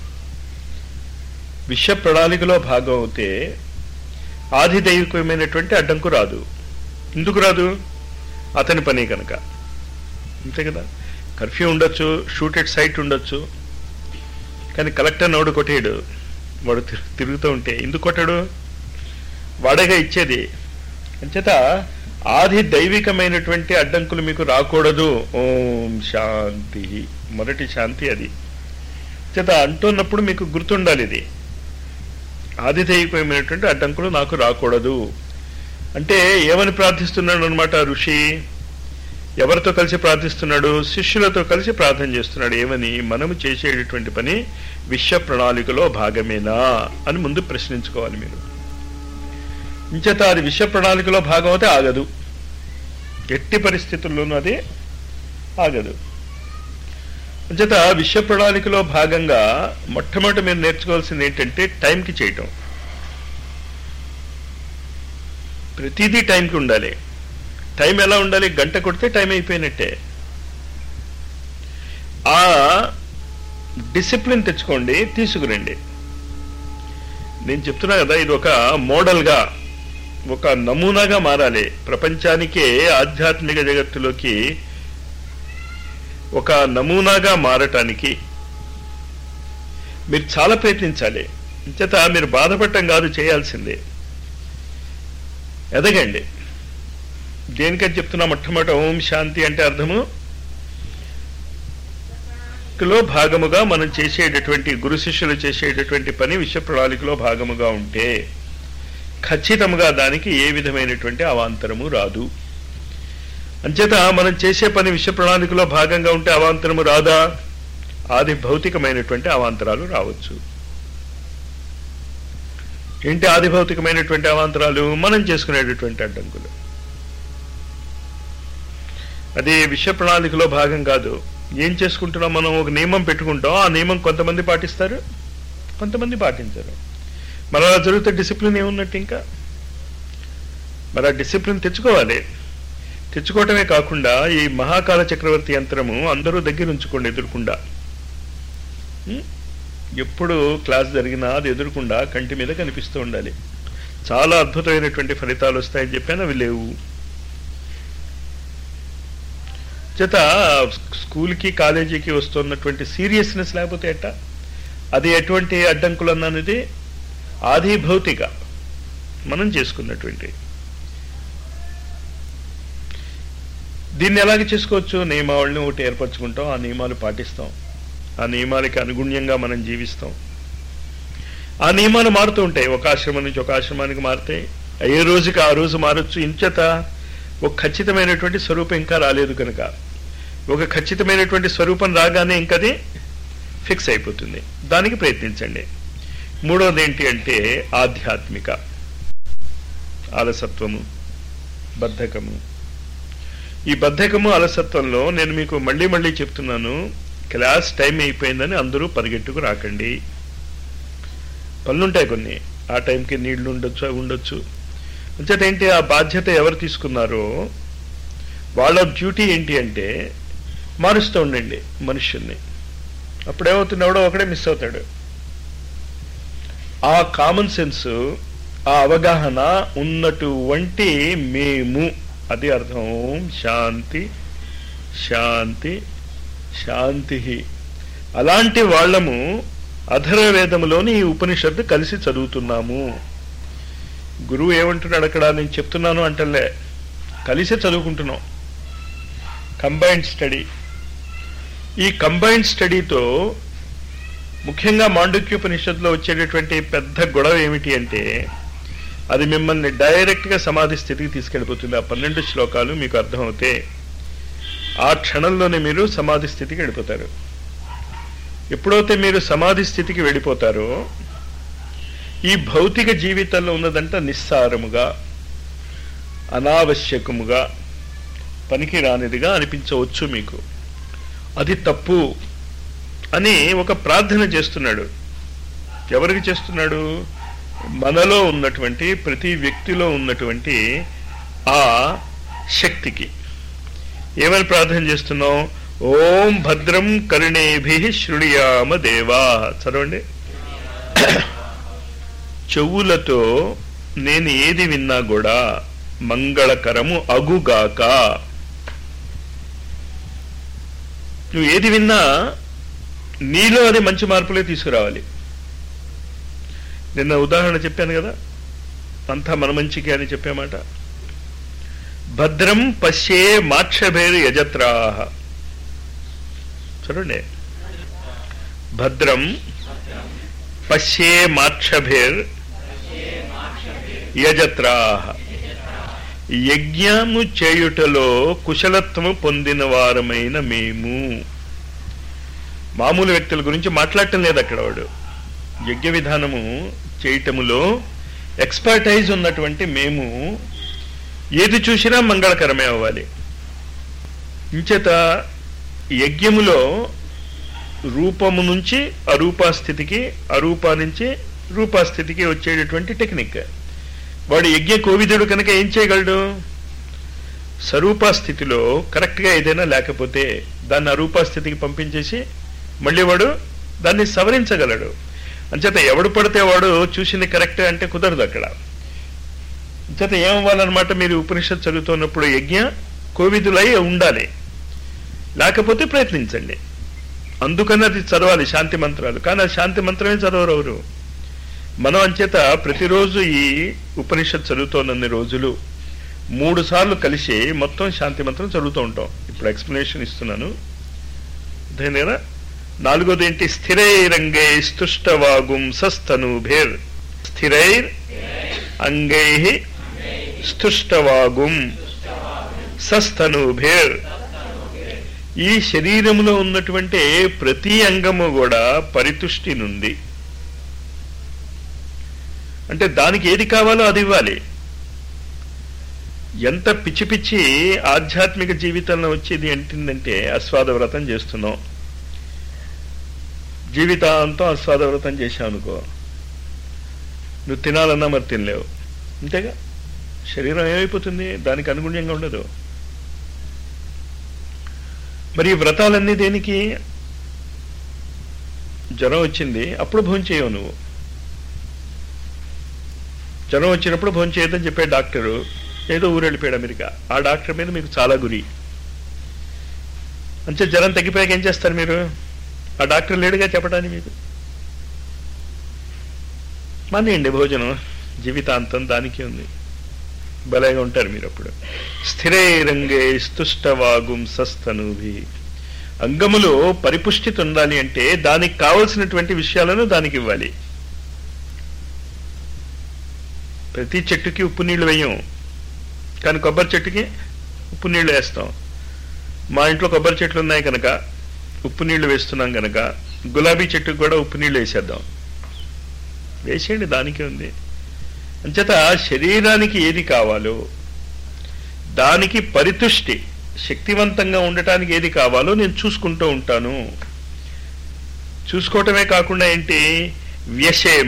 [SPEAKER 1] విశ్వ ప్రణాళికలో భాగం అవుతే ఆది దైవికమైనటువంటి అడ్డంకు రాదు. ఎందుకు రాదు? అతని పని కనుక. అంతే కదా. కర్ఫ్యూ ఉండొచ్చు, షూట్ ఎట్ సైట్ ఉండొచ్చు, కానీ కలెక్టర్ నోడు కొట్టేయడు. వాడు తిరుగుతూ ఉంటే ఎందుకు కొట్టాడు? వాడగా ఇచ్చేది. అంచేత ఆది దైవికమైనటువంటి అడ్డంకులు మీకు రాకూడదు. ఓం శాంతి, మొదటి శాంతి అది. చేత అంటున్నప్పుడు మీకు గుర్తుండాలి ఇది. ఆది దైవికమైనటువంటి అడ్డంకులు నాకు రాకూడదు అంటే ఏమని ప్రార్థిస్తున్నాడు అనమాట ఋషి? ఎవరితో కలిసి ప్రార్థిస్తున్నాడు? శిష్యులతో కలిసి ప్రార్థన చేస్తున్నాడు. ఏమని? మనము చేసేటటువంటి పని విశ్వ ప్రణాళికలో భాగమేనా అని ముందు ప్రశ్నించుకోవాలి మీరు. ఇంచేత అది విశ్వ ప్రణాళికలో భాగం అయితే ఆగదు, ఎట్టి పరిస్థితుల్లోనూ అది ఆగదు. అంచేత విశ్వ ప్రణాళికలో భాగంగా మొట్టమొదటి మీరు నేర్చుకోవాల్సింది ఏంటంటే టైంకి చేయటం. ప్రతిదీ టైంకి ఉండాలి. టైం ఎలా ఉండాలి? గంట కొడితే టైం అయిపోయినట్టే. ఆ డిసిప్లిన్ తెచ్చుకోండి, తీసుకురండి. నేను చెప్తున్నా కదా, ఇది ఒక మోడల్గా, ఒక నమూనాగా మారాలి ప్రపంచానికే. ఆధ్యాత్మిక జగత్తులోకి ఒక నమూనాగా మారటానికి మీరు చాలా ప్రయత్నించాలి. చేత మీరు బాధపడటం కాదు చేయాల్సిందే, ఎదగండి. దేనికని చెప్తున్నా? మొట్టమొదట ఓం శాంతి అంటే అర్థము లో భాగముగా మనం చేసేటటువంటి గురు శిష్యులు చేసేటటువంటి పని విశ్వ ప్రణాళికలో భాగముగా ఉంటే ఖచ్చితంగా దానికి ఏ విధమైనటువంటి అవాంతరము రాదు. అంచేత మనం చేసే పని విశ్వ ప్రణాళికలో భాగంగా ఉంటే అవాంతరము రాదా? ఆది భౌతికమైనటువంటి అవాంతరాలు రావచ్చు. ఏంటి ఆది భౌతికమైనటువంటి అవాంతరాలు? మనం చేసుకునేటటువంటి అడ్డంకులు. అది విశ్వ ప్రణాళికలో భాగం కాదు. ఏం చేసుకుంటున్నాం మనం? ఒక నియమం పెట్టుకుంటాం, ఆ నియమం కొంతమంది పాటిస్తారు, కొంతమంది పాటించరు. మరి అలా జరిగితే డిసిప్లిన్ ఏమున్నట్టు ఇంకా? మరి ఆ డిసిప్లిన్ తెచ్చుకోవాలి. తెచ్చుకోవటమే కాకుండా ఈ మహాకాల చక్రవర్తి యంత్రము అందరూ దగ్గర ఉంచుకోండి, ఎదురుకుండా. ఎప్పుడు క్లాస్ జరిగినా అది ఎదురుకుండా కంటి మీద కనిపిస్తూ ఉండాలి. చాలా అద్భుతమైనటువంటి ఫలితాలు వస్తాయని చెప్పాను, అవి లేవు. చేత స్కూల్కి కాలేజీకి వస్తున్నటువంటి సీరియస్నెస్ లేకపోతే ఎట్టా? అది ఎటువంటి అడ్డంకులు అన్నది ఆది భౌతిక మనం చేసుకున్నటువంటి. దీన్ని ఎలాగ చేసుకోవచ్చు? నియమావళిని ఒకటి ఏర్పరచుకుంటాం, ఆ నియమాలు పాటిస్తాం, ఆ నియమాలకి అనుగుణ్యంగా మనం జీవిస్తాం. ఆ నియమాలు మారుతూ ఉంటాయి, ఒక ఆశ్రమం నుంచి ఒక ఆశ్రమానికి మారుతాయి, ఏ రోజుకి ఆ రోజు మారచ్చు. ఇంచేత ఒక ఖచ్చితమైనటువంటి స్వరూపం ఇంకా రాలేదు కనుక, ఒక ఖచ్చితమైనటువంటి స్వరూపం రాగానే ఇంకది ఫిక్స్ అయిపోతుంది. దానికి ప్రయత్నించండి. మూడవది ఏంటి అంటే ఆధ్యాత్మిక. ఆలసత్వము, బద్ధకము, ఈ బద్ధకము అలసత్వంలో నేను మీకు మళ్ళీ మళ్ళీ చెప్తున్నాను, క్లాస్ టైం అయిపోయిందని అందరూ పరిగెట్టుకు రాకండి. పనులుంటాయి కొన్ని, ఆ టైంకి నీళ్లు ఉండొచ్చు అవి ఉండొచ్చు. అంచేత ఏంటి, ఆ బాధ్యత ఎవరు తీసుకున్నారో వాళ్ళ డ్యూటీ ఏంటి అంటే మారుస్తూ ఉండండి మనుషుల్ని. అప్పుడేమవుతుంది, ఎవడో ఒకడే మిస్ అవుతాడు. ఆ కామన్ సెన్స్, ఆ అవగాహన ఉన్నటువంటి మేము, అది అర్థం. శాంతి శాంతి శాంతి. అలాంటి వాళ్ళము అధర్వవేదములోని ఈ ఉపనిషత్తు కలిసి చదువుతున్నాము. గురువు ఏమంటున్నాడు అక్కడ, నేను చెప్తున్నాను అంటలే, కలిసి చదువుకుంటున్నాం. Combined study. ఈ కంబైన్డ్ స్టడీతో ముఖ్యంగా మాండుక్యోపనిషత్తులో వచ్చేటటువంటి పెద్ద గొడవ ఏమిటి అంటే, అది మిమ్మల్ని డైరెక్ట్గా సమాధి స్థితికి తీసుకెళ్ళిపోతుంది. ఆ పన్నెండు శ్లోకాలు మీకు అర్థమవుతే ఆ క్షణంలోనే మీరు సమాధి స్థితికి వెళ్ళిపోతారు. ఎప్పుడైతే మీరు సమాధి స్థితికి వెళ్ళిపోతారో ఈ భౌతిక జీవితంలో ఉన్నదంతా నిస్సారముగా, అనావశ్యకముగా, పనికి రానిదిగా అనిపించవచ్చు మీకు. అది తప్పు అని ఒక ప్రార్థన చేస్తున్నాడు. ఎవరికి చేస్తున్నాడు? మనలో ఉన్నటువంటి ప్రతి వ్యక్తిలో ఉన్నటువంటి ఆ శక్తికి. ఏమని ప్రార్థన చేస్తున్నాం? ఓం భద్రం కర్ణేభిః శృణుయామ దేవా. చదవండి. చెవులతో నేను ఏది విన్నా కూడా మంగళకరము అగుగాక. నువ్వు ఏది విన్నా నీలో అది మంచి మార్పులే తీసుకురావాలి. నిన్న ఉదాహరణ చెప్పాను కదా, అంతా మన మంచికి అని చెప్పామాట. భద్రం పశ్యే మాక్షభేర్ యజత్రాః. చూడండి, భద్రం పశ్యే మాక్షభేర్ యజత్రాః. యజ్ఞము చేయుటలో కుశలత్వము పొందిన వారమైన మేము. మామూలు వ్యక్తుల గురించి మాట్లాడటం లేదు అక్కడ. వాడు యజ్ఞ విధానము చేయటములో ఎక్స్పర్టైజ్ ఉన్నటువంటి మేము ఏది చూసినా మంగళకరమే అవ్వాలి. ఇంచేత యజ్ఞములో రూపము నుంచి అరూపాస్థితికి, అరూపా నుంచి రూపాస్థితికి వచ్చేటటువంటి టెక్నిక్. వాడు యజ్ఞ కోవిదుడు కనుక ఏం చేయగలడు? స్వరూపాస్థితిలో కరెక్ట్గా ఏదైనా లేకపోతే దాన్ని అరూపాస్థితికి పంపించేసి మళ్ళీ వాడు దాన్ని సవరించగలడు. అంచేత ఎవడు పడితే వాడు చూసింది కరెక్ట్ అంటే కుదరదు అక్కడ. అంచేత ఏమవ్వాలన్నమాట, మీరు ఉపనిషత్తు చదువుతున్నప్పుడు యజ్ఞ కోవిదులై ఉండాలి, లేకపోతే ప్రయత్నించండి. అందుకని అది చదవాలి శాంతి మంత్రాలు. కానీ ఆ శాంతి మంత్రమే చదవరు. మనం అంచేత ప్రతిరోజు ఈ ఉపనిషత్తు చదువుతోన్నన్ని రోజులు మూడు సార్లు కలిసి మొత్తం శాంతి మంత్రం చదువుతూ ఉంటాం. ఇప్పుడు ఎక్స్ప్లెనేషన్ ఇస్తున్నాను. అదేనా? నాలుగోది ఏంటి? స్థిరైరంగే స్తుష్టవాగుం సస్తనూభేర్. స్థిరైర్ అంగై స్తుష్టవాగుం సస్తనూభేర్. ఈ శరీరములో ఉన్నటువంటి ప్రతి అంగము కూడా పరితుష్టి నుండి, అంటే దానికి ఏది కావాలో అది ఇవ్వాలి. ఎంత పిచ్చి పిచ్చి ఆధ్యాత్మిక జీవితంలో వచ్చేది ఏంటిందంటే, ఆస్వాద వ్రతం చేస్తున్నాం, జీవితాంతం ఆస్వాద వ్రతం చేశావు అనుకో, నువ్వు తినాలన్నా మరి తినలేవు. అంతేగా, శరీరం ఏమైపోతుంది? దానికి అనుగుణ్యంగా ఉండదు. మరి ఈ వ్రతాలన్నీ దేనికి? జ్వరం వచ్చింది అప్పుడు భోజనం చేయవు. నువ్వు జ్వరం వచ్చినప్పుడు భోజనం చేయొద్దని చెప్పే డాక్టరు ఏదో ఊరు వెళ్ళిపోయాడు అమెరికా. ఆ డాక్టర్ మీద మీకు చాలా గురి. అంటే జ్వరం తగ్గిపోయాక ఏం చేస్తారు మీరు? ఆ డాక్టర్ లేడుగా చెప్పడానికి మీకు. మానేయండి భోజనం, జీవితాంతం దానికి ఉంది. బలంగా ఉంటారు మీరు అప్పుడు. స్థిరైరంగే స్తుష్టవాగుం సస్తనూభి. అంగములో పరిపుష్టిత ఉండాలి అంటే దానికి కావలసినటువంటి విషయాలను దానికి ఇవ్వాలి. ప్రతి చెట్టుకి ఉప్పు నీళ్లు వేయం, కానీ కొబ్బరి చెట్టుకి ఉప్పు నీళ్లు వేస్తాం. మా ఇంట్లో కొబ్బరి చెట్లు ఉన్నాయి కనుక ఉప్పు నీళ్లు వేస్తున్నాం కనుక గులాబీ చెట్టుకు కూడా ఉప్పు నీళ్లు వేసేద్దాం. వేసేయండి, దానికి ఉంది. అంచేత శరీరానికి ఏది కావాలో దానికి పరితుష్టి శక్తివంతంగా ఉండటానికి ఏది కావాలో నేను చూసుకుంటూ ఉంటాను. చూసుకోవటమే కాకుండా ఏంటి, వ్యశేమ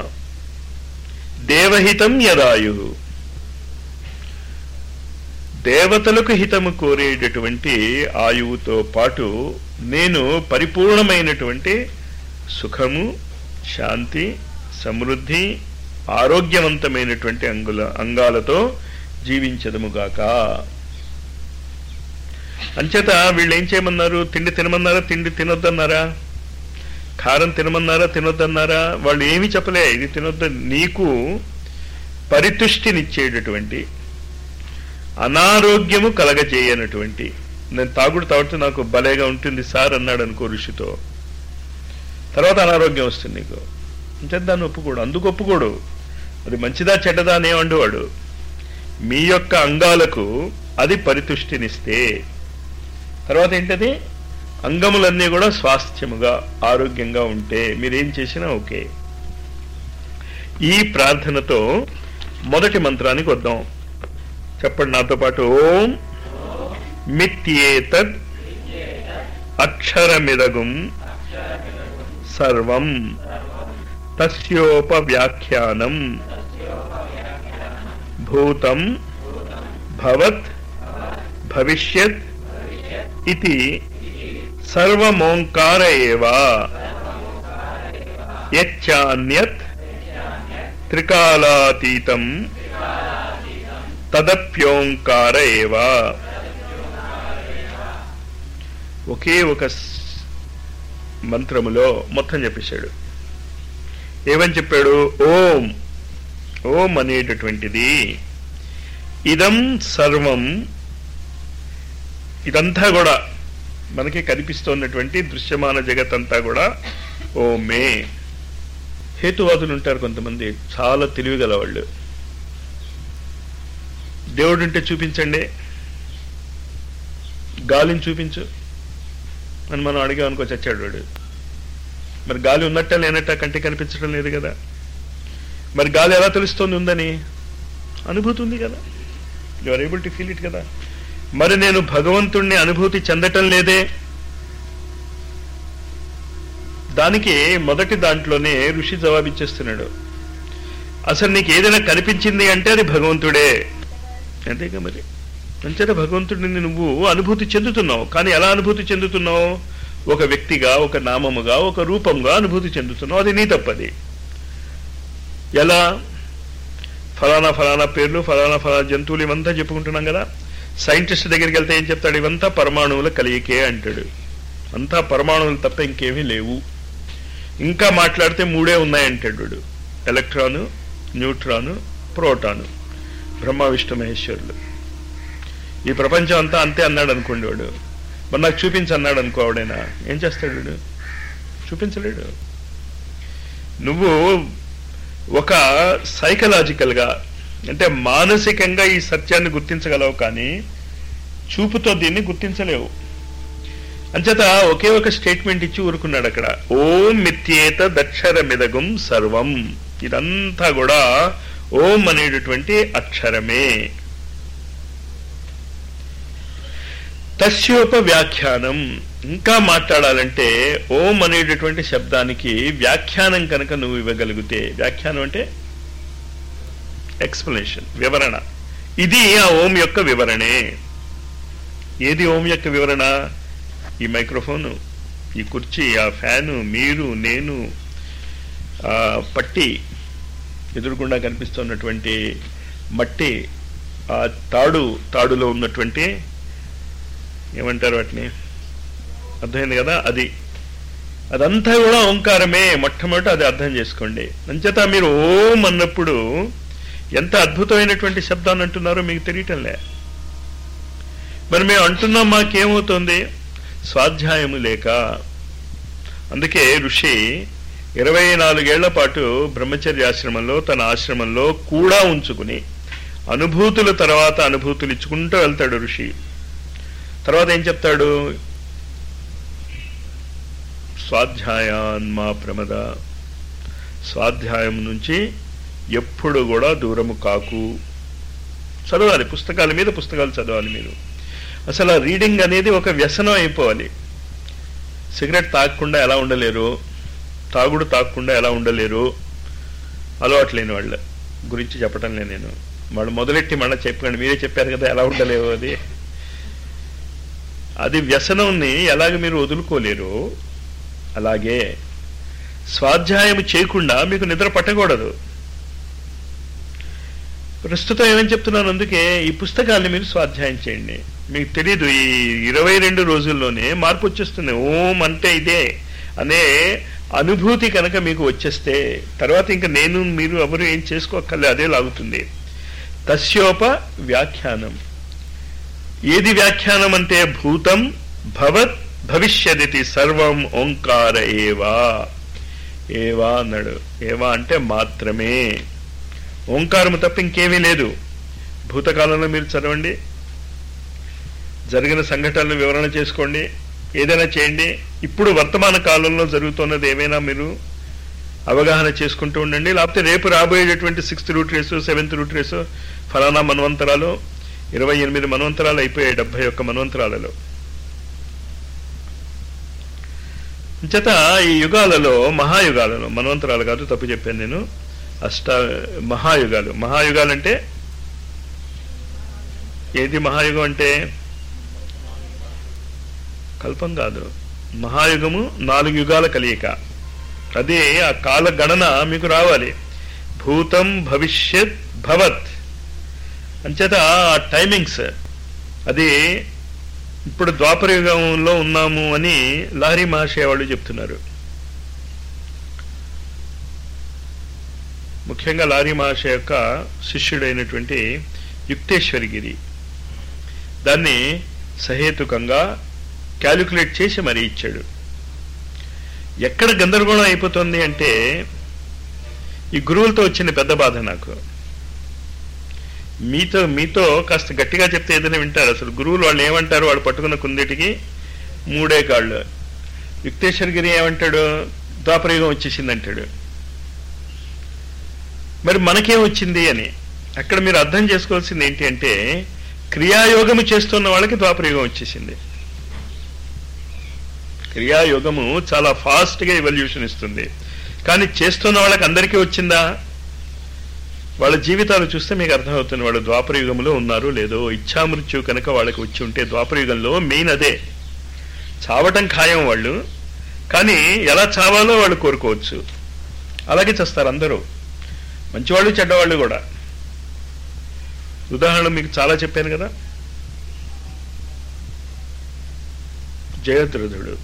[SPEAKER 1] దేవహితం యదాయు, దేవతలకు హితము కోరేటటువంటి ఆయువుతో పాటు నేను పరిపూర్ణమైనటువంటి సుఖము, శాంతి, సమృద్ధి, ఆరోగ్యవంతమైనటువంటి అంగుల అంగాలతో జీవించదముగాక. అంచేత వీళ్ళు ఏం చేయమన్నారు? తిండి తినమన్నారా, తిండి తినొద్దన్నారా? కారం తినమన్నారా, తినొద్దన్నారా? వాళ్ళు ఏమీ చెప్పలే. ఇది తినొద్దు, నీకు పరితుష్టినిచ్చేటటువంటి, అనారోగ్యము కలగజేయనటువంటి, నేను తాగుడు తాగుతూ నాకు భలేగా ఉంటుంది సార్ అన్నాడు అనుకో ఋషితో, తర్వాత అనారోగ్యం వస్తుంది నీకు. అంటే దాన్ని ఒప్పుకోడు. అందుకు ఒప్పుకోడు. అది మంచిదా చెడ్డదా అనేవాడు వాడు. మీ యొక్క అంగాలకు అది పరితుష్టినిస్తే తర్వాత ఏంటది, అంగములన్నీ కూడా స్వాస్థ్యముగా ఆరోగ్యంగా ఉంటే మీరేం చేసినా ఓకే. ఈ ప్రార్థనతో మొదటి మంత్రానికి వద్దాం. చెప్పండి నాతో పాటు. ఓం మిత్యేతద్ అక్షరమిదగుం సర్వం తస్యోపవ్యాఖ్యానం భూతం భవత్ భవిష్యత్ ఇతి సర్వమోంకార ఏవ యచ్చాన్యత్ త్రికాలాతీతం తదప్యోంకార ఏవ. ఒకే ఒక మంత్రములో మొత్తం చెప్పేశాడు. ఏమని చెప్పాడు? ఓం, ఓం అనేటటువంటిది ఇదం సర్వం, ఇదంతా కూడా మనకి కనిపిస్తున్నటువంటి దృశ్యమాన జగత్తంతా కూడా ఓమే. హేతువాదులు ఉంటారు కొంతమంది, చాలా తెలివిగల వాళ్ళు. దేవుడు ఉంటే చూపించండి, గాలిని చూపించు అని మనం అడిగాం అనుకో, చచ్చాడు వాడు. మరి గాలి ఉన్నట్ట లేనట్ట కంటికి కనిపించడం లేదు కదా. మరి గాలి ఎలా తెలుస్తోంది? ఉందని అనుభూతి ఉంది కదా, you are able to feel it కదా. మరి నేను భగవంతుణ్ణి అనుభూతి చెందటం లేదే. దానికి మొదటి దాంట్లోనే ఋషి జవాబిచ్చేస్తున్నాడు. అసలు నీకు ఏదైనా కనిపించింది అంటే అది భగవంతుడే, అంతేగా. మరి అంచేత భగవంతుడిని నువ్వు అనుభూతి చెందుతున్నావు. కానీ ఎలా అనుభూతి చెందుతున్నావు? ఒక వ్యక్తిగా, ఒక నామముగా, ఒక రూపంగా అనుభూతి చెందుతున్నావు. అది నీ తప్పది. ఎలా? ఫలానా ఫలానా పేర్లు, ఫలానా ఫలానా జంతువులు, ఇవంతా చెప్పుకుంటున్నాం కదా. సైంటిస్ట్ దగ్గరికి వెళ్తే ఏం చెప్తాడు? ఇవంతా పరమాణువుల కలియికే అంటాడు. అంతా పరమాణువులు తప్ప ఇంకేమీ లేవు. ఇంకా మాట్లాడితే మూడే ఉన్నాయంటాడు వాడు, electron, neutron, proton. Brahma Vishnu మహేశ్వరులు. ఈ ప్రపంచం అంతా అంతే అన్నాడు అనుకోండి వాడు. మరి నాకు చూపించి అన్నాడు అనుకో, ఆవిడైనా ఏం చేస్తాడు వాడు? చూపించలేడు. నువ్వు ఒక సైకలాజికల్గా అంటే మానసికంగా ఈ సత్యాన్ని గుర్తించగలవు, కానీ చూపుతో దీన్ని గుర్తించలేవు. అంచేత ఒకే ఒక స్టేట్మెంట్ ఇచ్చి ఊరుకున్నాడు అక్కడ. ఓం మిత్యేత దక్షరమిదగుం సర్వం. ఇదంతా కూడా ఓం అనేటటువంటి అక్షరమే. తస్యోప వ్యాఖ్యానం. ఇంకా మాట్లాడాలంటే ఓం అనేటటువంటి శబ్దానికి వ్యాఖ్యానం కనుక నువ్వు ఇవ్వగలిగితే, వ్యాఖ్యానం అంటే ఎక్స్ప్లెనేషన్, వివరణ. ఇది ఆ ఓం యొక్క వివరణే. ఏది ఓం యొక్క వివరణ? ఈ మైక్రోఫోను, ఈ కుర్చీ, ఆ ఫ్యాను, మీరు, నేను, ఆ పట్టి, ఎదురుగుండా కనిపిస్తున్నటువంటి మట్టి, ఆ తాడు, తాడులో ఉన్నటువంటి ఏమంటారు వాటిని, అర్థమైంది కదా, అది అదంతా కూడా ఓంకారమే. మొట్టమొదటి అది అర్థం చేసుకోండి. అంచేత మీరు ఓం అన్నప్పుడు ఎంత అద్భుతమైనటువంటి శబ్దాన్ని అంటున్నారో మీకు తెలియటంలే. మరి మేము అంటున్నాం, మాకేమవుతుంది? స్వాధ్యాయము లేక. అందుకే ఋషి ఇరవై నాలుగేళ్ల పాటు బ్రహ్మచర్యాశ్రమంలో, తన ఆశ్రమంలో కూడా ఉంచుకుని అనుభూతుల తర్వాత అనుభూతులు ఇచ్చుకుంటూ వెళ్తాడు ఋషి. తర్వాత ఏం చెప్తాడు? స్వాధ్యాయాన్మా ప్రమద. స్వాధ్యాయం నుంచి ఎప్పుడు కూడా దూరము కాకు. చదవాలి, పుస్తకాల మీద పుస్తకాలు చదవాలి మీరు. అసలు ఆ రీడింగ్ అనేది ఒక వ్యసనం అయిపోవాలి. సిగరెట్ తాగకుండా ఎలా ఉండలేరు, తాగుడు తాగకుండా ఎలా ఉండలేరు, అలవాటు లేని వాళ్ళ గురించి చెప్పటం లేదు నేను. వాళ్ళు మొదలెట్టి మళ్ళీ చెప్పండి, మీరే చెప్పారు కదా ఎలా ఉండలేవు. అది అది వ్యసనంని ఎలాగ మీరు వదులుకోలేరు, అలాగే స్వాధ్యాయం చేయకుండా మీకు నిద్ర పట్టకూడదు. ప్రస్తుతం ఏమని చెప్తున్నాను, అందుకే ఈ పుస్తకాన్ని మీరు స్వాధ్యాయం చేయండి. మీకు తెలీదు, ఈ ఇరవై రెండు రోజుల్లోనే మార్పు వచ్చేస్తుంది. ఓం అంటే ఇదే అనే అనుభూతి కనుక మీకు వచ్చేస్తే తర్వాత ఇంకా నేను మీరు ఎవరు ఏం చేసుకోక్కర్లే, అదే లాగుతుంది. తస్యోప వ్యాఖ్యానం. ఏది వ్యాఖ్యానం అంటే భూతం భవత్ భవిష్యదితి సర్వం ఓంకార ఏవా. ఏవా అన్నాడు. ఏవా అంటే మాత్రమే, ఓంకారము తప్ప ఇంకేమీ లేదు. భూతకాలంలో మీరు చదవండి, జరిగిన సంఘటనలు వివరణ చేసుకోండి, ఏదైనా చేయండి. ఇప్పుడు వర్తమాన కాలంలో జరుగుతున్నది ఏమైనా మీరు అవగాహన చేసుకుంటూ ఉండండి. లేకపోతే రేపు రాబోయేటటువంటి sixth root race, seventh root race, ఫలానా మన్వంతరాలు, ఇరవై ఎనిమిది మన్వంతరాలు అయిపోయాయి డెబ్బై ఒక్క మన్వంతరాలలో. చేత ఈ యుగాలలో, మహాయుగాలలో, మన్వంతరాలు కాదు తప్పు చెప్పాను నేను, అష్ట మహాయుగాలు. మహాయుగాలు అంటే ఏది? మహాయుగం అంటే కల్పం కాదు, మహాయుగము నాలుగు యుగాల కలియిక. అదే ఆ కాల గణన మీకు రావాలి. భూతం భవిష్యత్ భవత్ అంచేత ఆ టైమింగ్స్, అది ఇప్పుడు ద్వాపర యుగంలో ఉన్నాము అని లహరి మహాశయ వాళ్ళు చెప్తున్నారు. ముఖ్యంగా లహరి మహాశయ యొక్క శిష్యుడైనటువంటి యుక్తేశ్వరగిరి దాన్ని సహేతుకంగా క్యాలిక్యులేట్ చేసి మరీ ఇచ్చాడు. ఎక్కడ గందరగోళం అయిపోతుంది అంటే ఈ గురువులతో వచ్చిన పెద్ద బాధ నాకు. మీతో మీతో కాస్త గట్టిగా చెప్తే ఏదైనా వింటారు. అసలు గురువులు వాళ్ళు ఏమంటారు, వాడు పట్టుకున్న కుందేటికి మూడే కాళ్ళు. యుక్తేశ్వరగిరి ఏమంటాడు, ద్వాపరయుగం వచ్చేసింది అంటాడు. మరి మనకేం వచ్చింది అని అక్కడ మీరు అర్థం చేసుకోవాల్సింది ఏంటి అంటే, క్రియాయోగము చేస్తున్న వాళ్ళకి ద్వాపరయుగం వచ్చేసింది. క్రియాయోగము చాలా ఫాస్ట్ గా ఎవల్యూషన్ ఇస్తుంది. కానీ చేస్తున్న వాళ్ళకి అందరికీ వచ్చిందా? వాళ్ళ జీవితాలు చూస్తే మీకు అర్థమవుతుంది వాళ్ళు ద్వాపర యుగంలో ఉన్నారు లేదో. ఇచ్ఛామృత్యు కనుక వాళ్ళకి వచ్చి ఉంటే ద్వాపర యుగంలో మెయిన్ అదే, చావటం ఖాయం వాళ్ళు. కానీ ఎలా చావాలో వాళ్ళు కోరుకోవచ్చు, అలాగే చేస్తారు అందరూ, మంచివాళ్ళు చెడ్డవాళ్ళు కూడా. ఉదాహరణ మీకు చాలా చెప్పాను కదా, జయద్రథుడు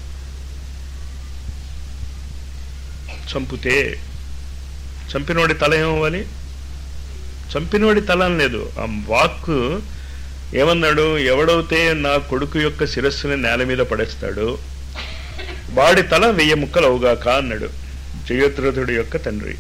[SPEAKER 1] చంపితే చంపినోడి తల ఏమవ్వాలి? చంపినోడి తల అని లేదు, ఆ వాక్కు ఏమన్నాడు, ఎవడైతే నా కొడుకు యొక్క శిరస్సుని నేల మీద పడేస్తాడు వాడి తల వెయ్యి ముక్కలు అవుగాక అన్నాడు జయద్రథుడి యొక్క తండ్రి.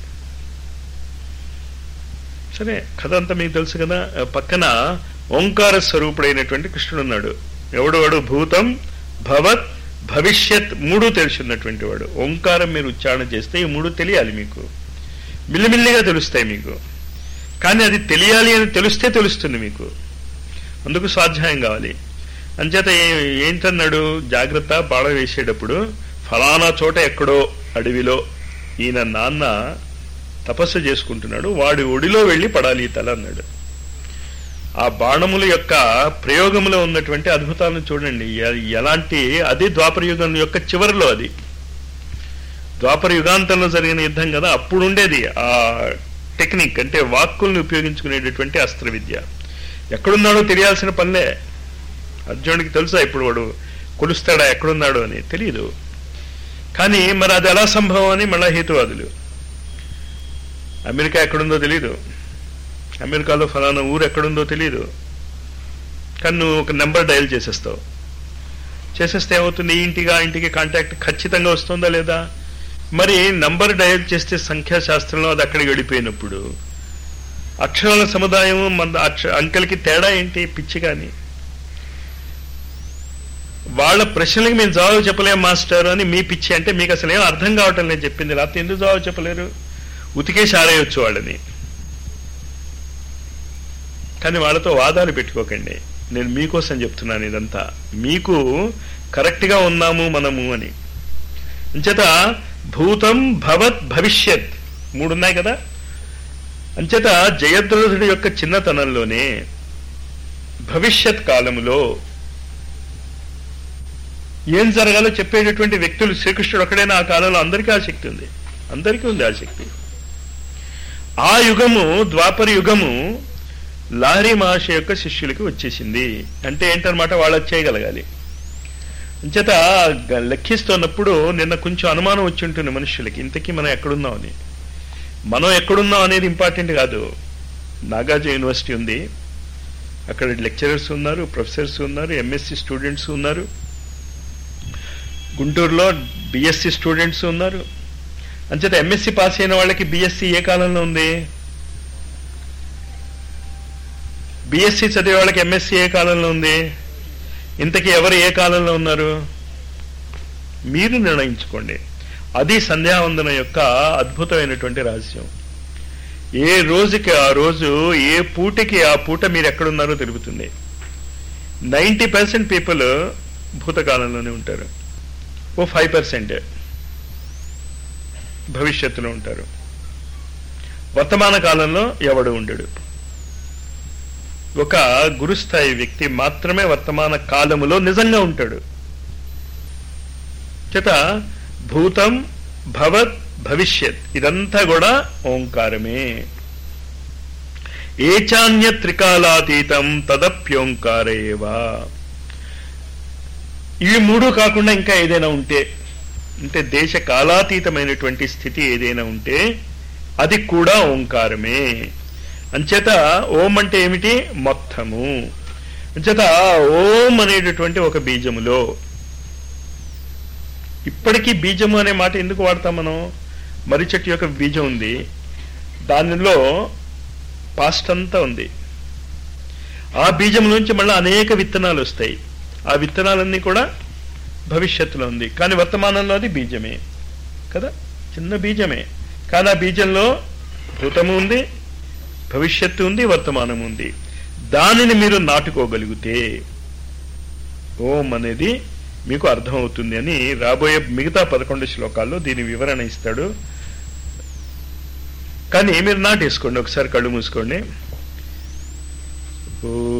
[SPEAKER 1] సరే, కథ అంతా మీకు తెలుసు కదా. పక్కన ఓంకార స్వరూపుడైనటువంటి కృష్ణుడు ఉన్నాడు. ఎవడు వాడు? భూతం భవత్ భవిష్యత్ మూడు తెలుసున్నటువంటి వాడు. ఓంకారం మీరు ఉచ్చారణ చేస్తే ఈ మూడు తెలియాలి మీకు, మిల్లిమిల్లిగా తెలుస్తాయి మీకు. కానీ అది తెలియాలి అని తెలిస్తే తెలుస్తుంది మీకు, అందుకు స్వాధ్యాయం కావాలి. అంచేత ఏంటన్నాడు, జాగ్రత్త, బాణ వేసేటప్పుడు ఫలానా చోట ఎక్కడో అడవిలో ఈయన నాన్న తపస్సు చేసుకుంటున్నాడు, వాడి ఒడిలో వెళ్ళి పడాలి ఈ తల అన్నాడు. ఆ బాణముల యొక్క ప్రయోగంలో ఉన్నటువంటి అద్భుతాలను చూడండి. ఎలాంటి, అది ద్వాపర యుగం యొక్క చివరిలో, అది ద్వాపర యుగాంతంలో జరిగిన యుద్ధం కదా, అప్పుడు ఉండేది ఆ టెక్నిక్. అంటే వాక్కుల్ని ఉపయోగించుకునేటటువంటి అస్త్ర విద్య. ఎక్కడున్నాడో తెలియాల్సిన పనిలే. అర్జునుడికి తెలుసా ఇప్పుడు వాడు కొలుస్తాడా ఎక్కడున్నాడో అని? తెలియదు. కానీ మరి అది ఎలా సంభవం అని మళ్ళా హేతువాదులు. అమెరికా ఎక్కడుందో తెలీదు, అమెరికాలో ఫలానా ఊరు ఎక్కడుందో తెలీదు, కానీ నువ్వు ఒక నెంబర్ డయల్ చేసేస్తావు. చేసేస్తే ఏమవుతుంది, ఈ ఇంటికి ఆ ఇంటికి కాంటాక్ట్ ఖచ్చితంగా వస్తుందా లేదా? మరి నంబర్ డయల్ చేస్తే సంఖ్యాశాస్త్రంలో అది అక్కడికి వెళ్ళిపోయినప్పుడు అక్షరాల సముదాయం మన అక్ష అంకెలకి తేడా ఏంటి? పిచ్చి. కానీ వాళ్ళ ప్రశ్నలకి మేము జవాబు చెప్పలేం మాస్టర్ అని మీ పిచ్చి. అంటే మీకు అసలు ఏం అర్థం కావటం లేదు చెప్పింది, లేకపోతే ఎందుకు జవాబు చెప్పలేరు? ఉతికేసి ఆరేయొచ్చు వాళ్ళని. కానీ వాళ్ళతో వాదాలు పెట్టుకోకండి. నేను మీకోసం చెప్తున్నాను ఇదంతా, మీకు కరెక్ట్గా ఉన్నాము మనము అని. అంచేత భూతం భవత్ భవిష్యత్ మూడు ఉన్నాయి కదా. అంచేత జయద్రథుడి యొక్క చిన్నతనంలోనే భవిష్యత్ కాలములో ఏం జరగాలో చెప్పేటటువంటి వ్యక్తులు శ్రీకృష్ణుడు ఒక్కడైనా ఆ కాలంలో అందరికీ ఆ శక్తి ఉంది, అందరికీ ఉంది ఆ శక్తి. ఆ యుగము ద్వాపర యుగము లాహరి మహర్షి యొక్క శిష్యులకి వచ్చేసింది. అంటే ఏంటన్నమాట, వాళ్ళు చేయగలగాలి. అంచేత లెక్కిస్తున్నప్పుడు నిన్న కొంచెం అనుమానం వచ్చి ఉంటుంది మనుషులకి, ఇంతకీ మనం ఎక్కడున్నాం అని. మనం ఎక్కడున్నాం అనేది ఇంపార్టెంట్ కాదు. నాగార్జున యూనివర్సిటీ ఉంది, అక్కడ లెక్చరర్స్ ఉన్నారు, ప్రొఫెసర్స్ ఉన్నారు, ఎంఎస్సి స్టూడెంట్స్ ఉన్నారు. గుంటూరులో బిఎస్సి స్టూడెంట్స్ ఉన్నారు. అంచేత ఎంఎస్సి పాస్ అయిన వాళ్ళకి బిఎస్సి ఏ కాలంలో ఉంది, బిఎస్సి చదివే వాళ్ళకి ఎంఎస్సి ఏ కాలంలో ఉంది, ఇంతకీ ఎవరు ఏ కాలంలో ఉన్నారు మీరు నిర్ణయించుకోండి. అది సంధ్యావందన యొక్క అద్భుతమైనటువంటి రహస్యం. ఏ రోజుకి ఆ రోజు, ఏ పూటకి ఆ పూట మీరు ఎక్కడున్నారో తెలుపుతుంది. నైంటీ పర్సెంట్ పీపుల్ భూతకాలంలోనే ఉంటారు, ఓ ఫైవ్ పర్సెంట్ భవిష్యత్తులో ఉంటారు. వర్తమాన కాలంలో ఎవడు ఉండడు. ఒక గురుస్థాయి వ్యక్తి మాత్రమే వర్తమాన కాలములో నిజంగా ఉంటాడు. చేత భూతం భవత్ భవిష్యత్ ఇదంతా కూడా ఓంకారమే. ఏచాన్య త్రికాలాతీతం తదప్యోంకారేవా. ఇవి మూడు కాకుండా ఇంకా ఏదైనా ఉంటే, అంటే దేశ కాలాతీతమైనటువంటి స్థితి ఏదైనా ఉంటే అది కూడా ఓంకారమే. అంచేత ఓం అంటే ఏమిటి, మొత్తము. అంచేత ఓం అనేటటువంటి ఒక బీజములో, ఇప్పటికీ బీజము అనే మాట ఎందుకు వాడతాం మనం, మర్రి చెట్టు యొక్క బీజం ఉంది, దానిలో పాస్ట్ అంతా ఉంది. ఆ బీజం నుంచి మళ్ళీ అనేక విత్తనాలు వస్తాయి. ఆ విత్తనాలన్నీ కూడా భవిష్యత్తులో ఉంది, కానీ వర్తమానంలో అది బీజమే కదా, చిన్న బీజమే. కానీ ఆ బీజంలో భూతము ఉంది, భవిష్యత్తు ఉంది, వర్తమానం ఉంది. దానిని మీరు నాటుకోగలిగితే ఓం అనేది మీకు అర్థమవుతుంది అని రాబోయే మిగతా పదకొండు శ్లోకాల్లో దీని వివరణ ఇస్తాడు. కానీ మీరు నాటేసుకోండి, ఒకసారి కళ్ళు మూసుకోండి. ఓ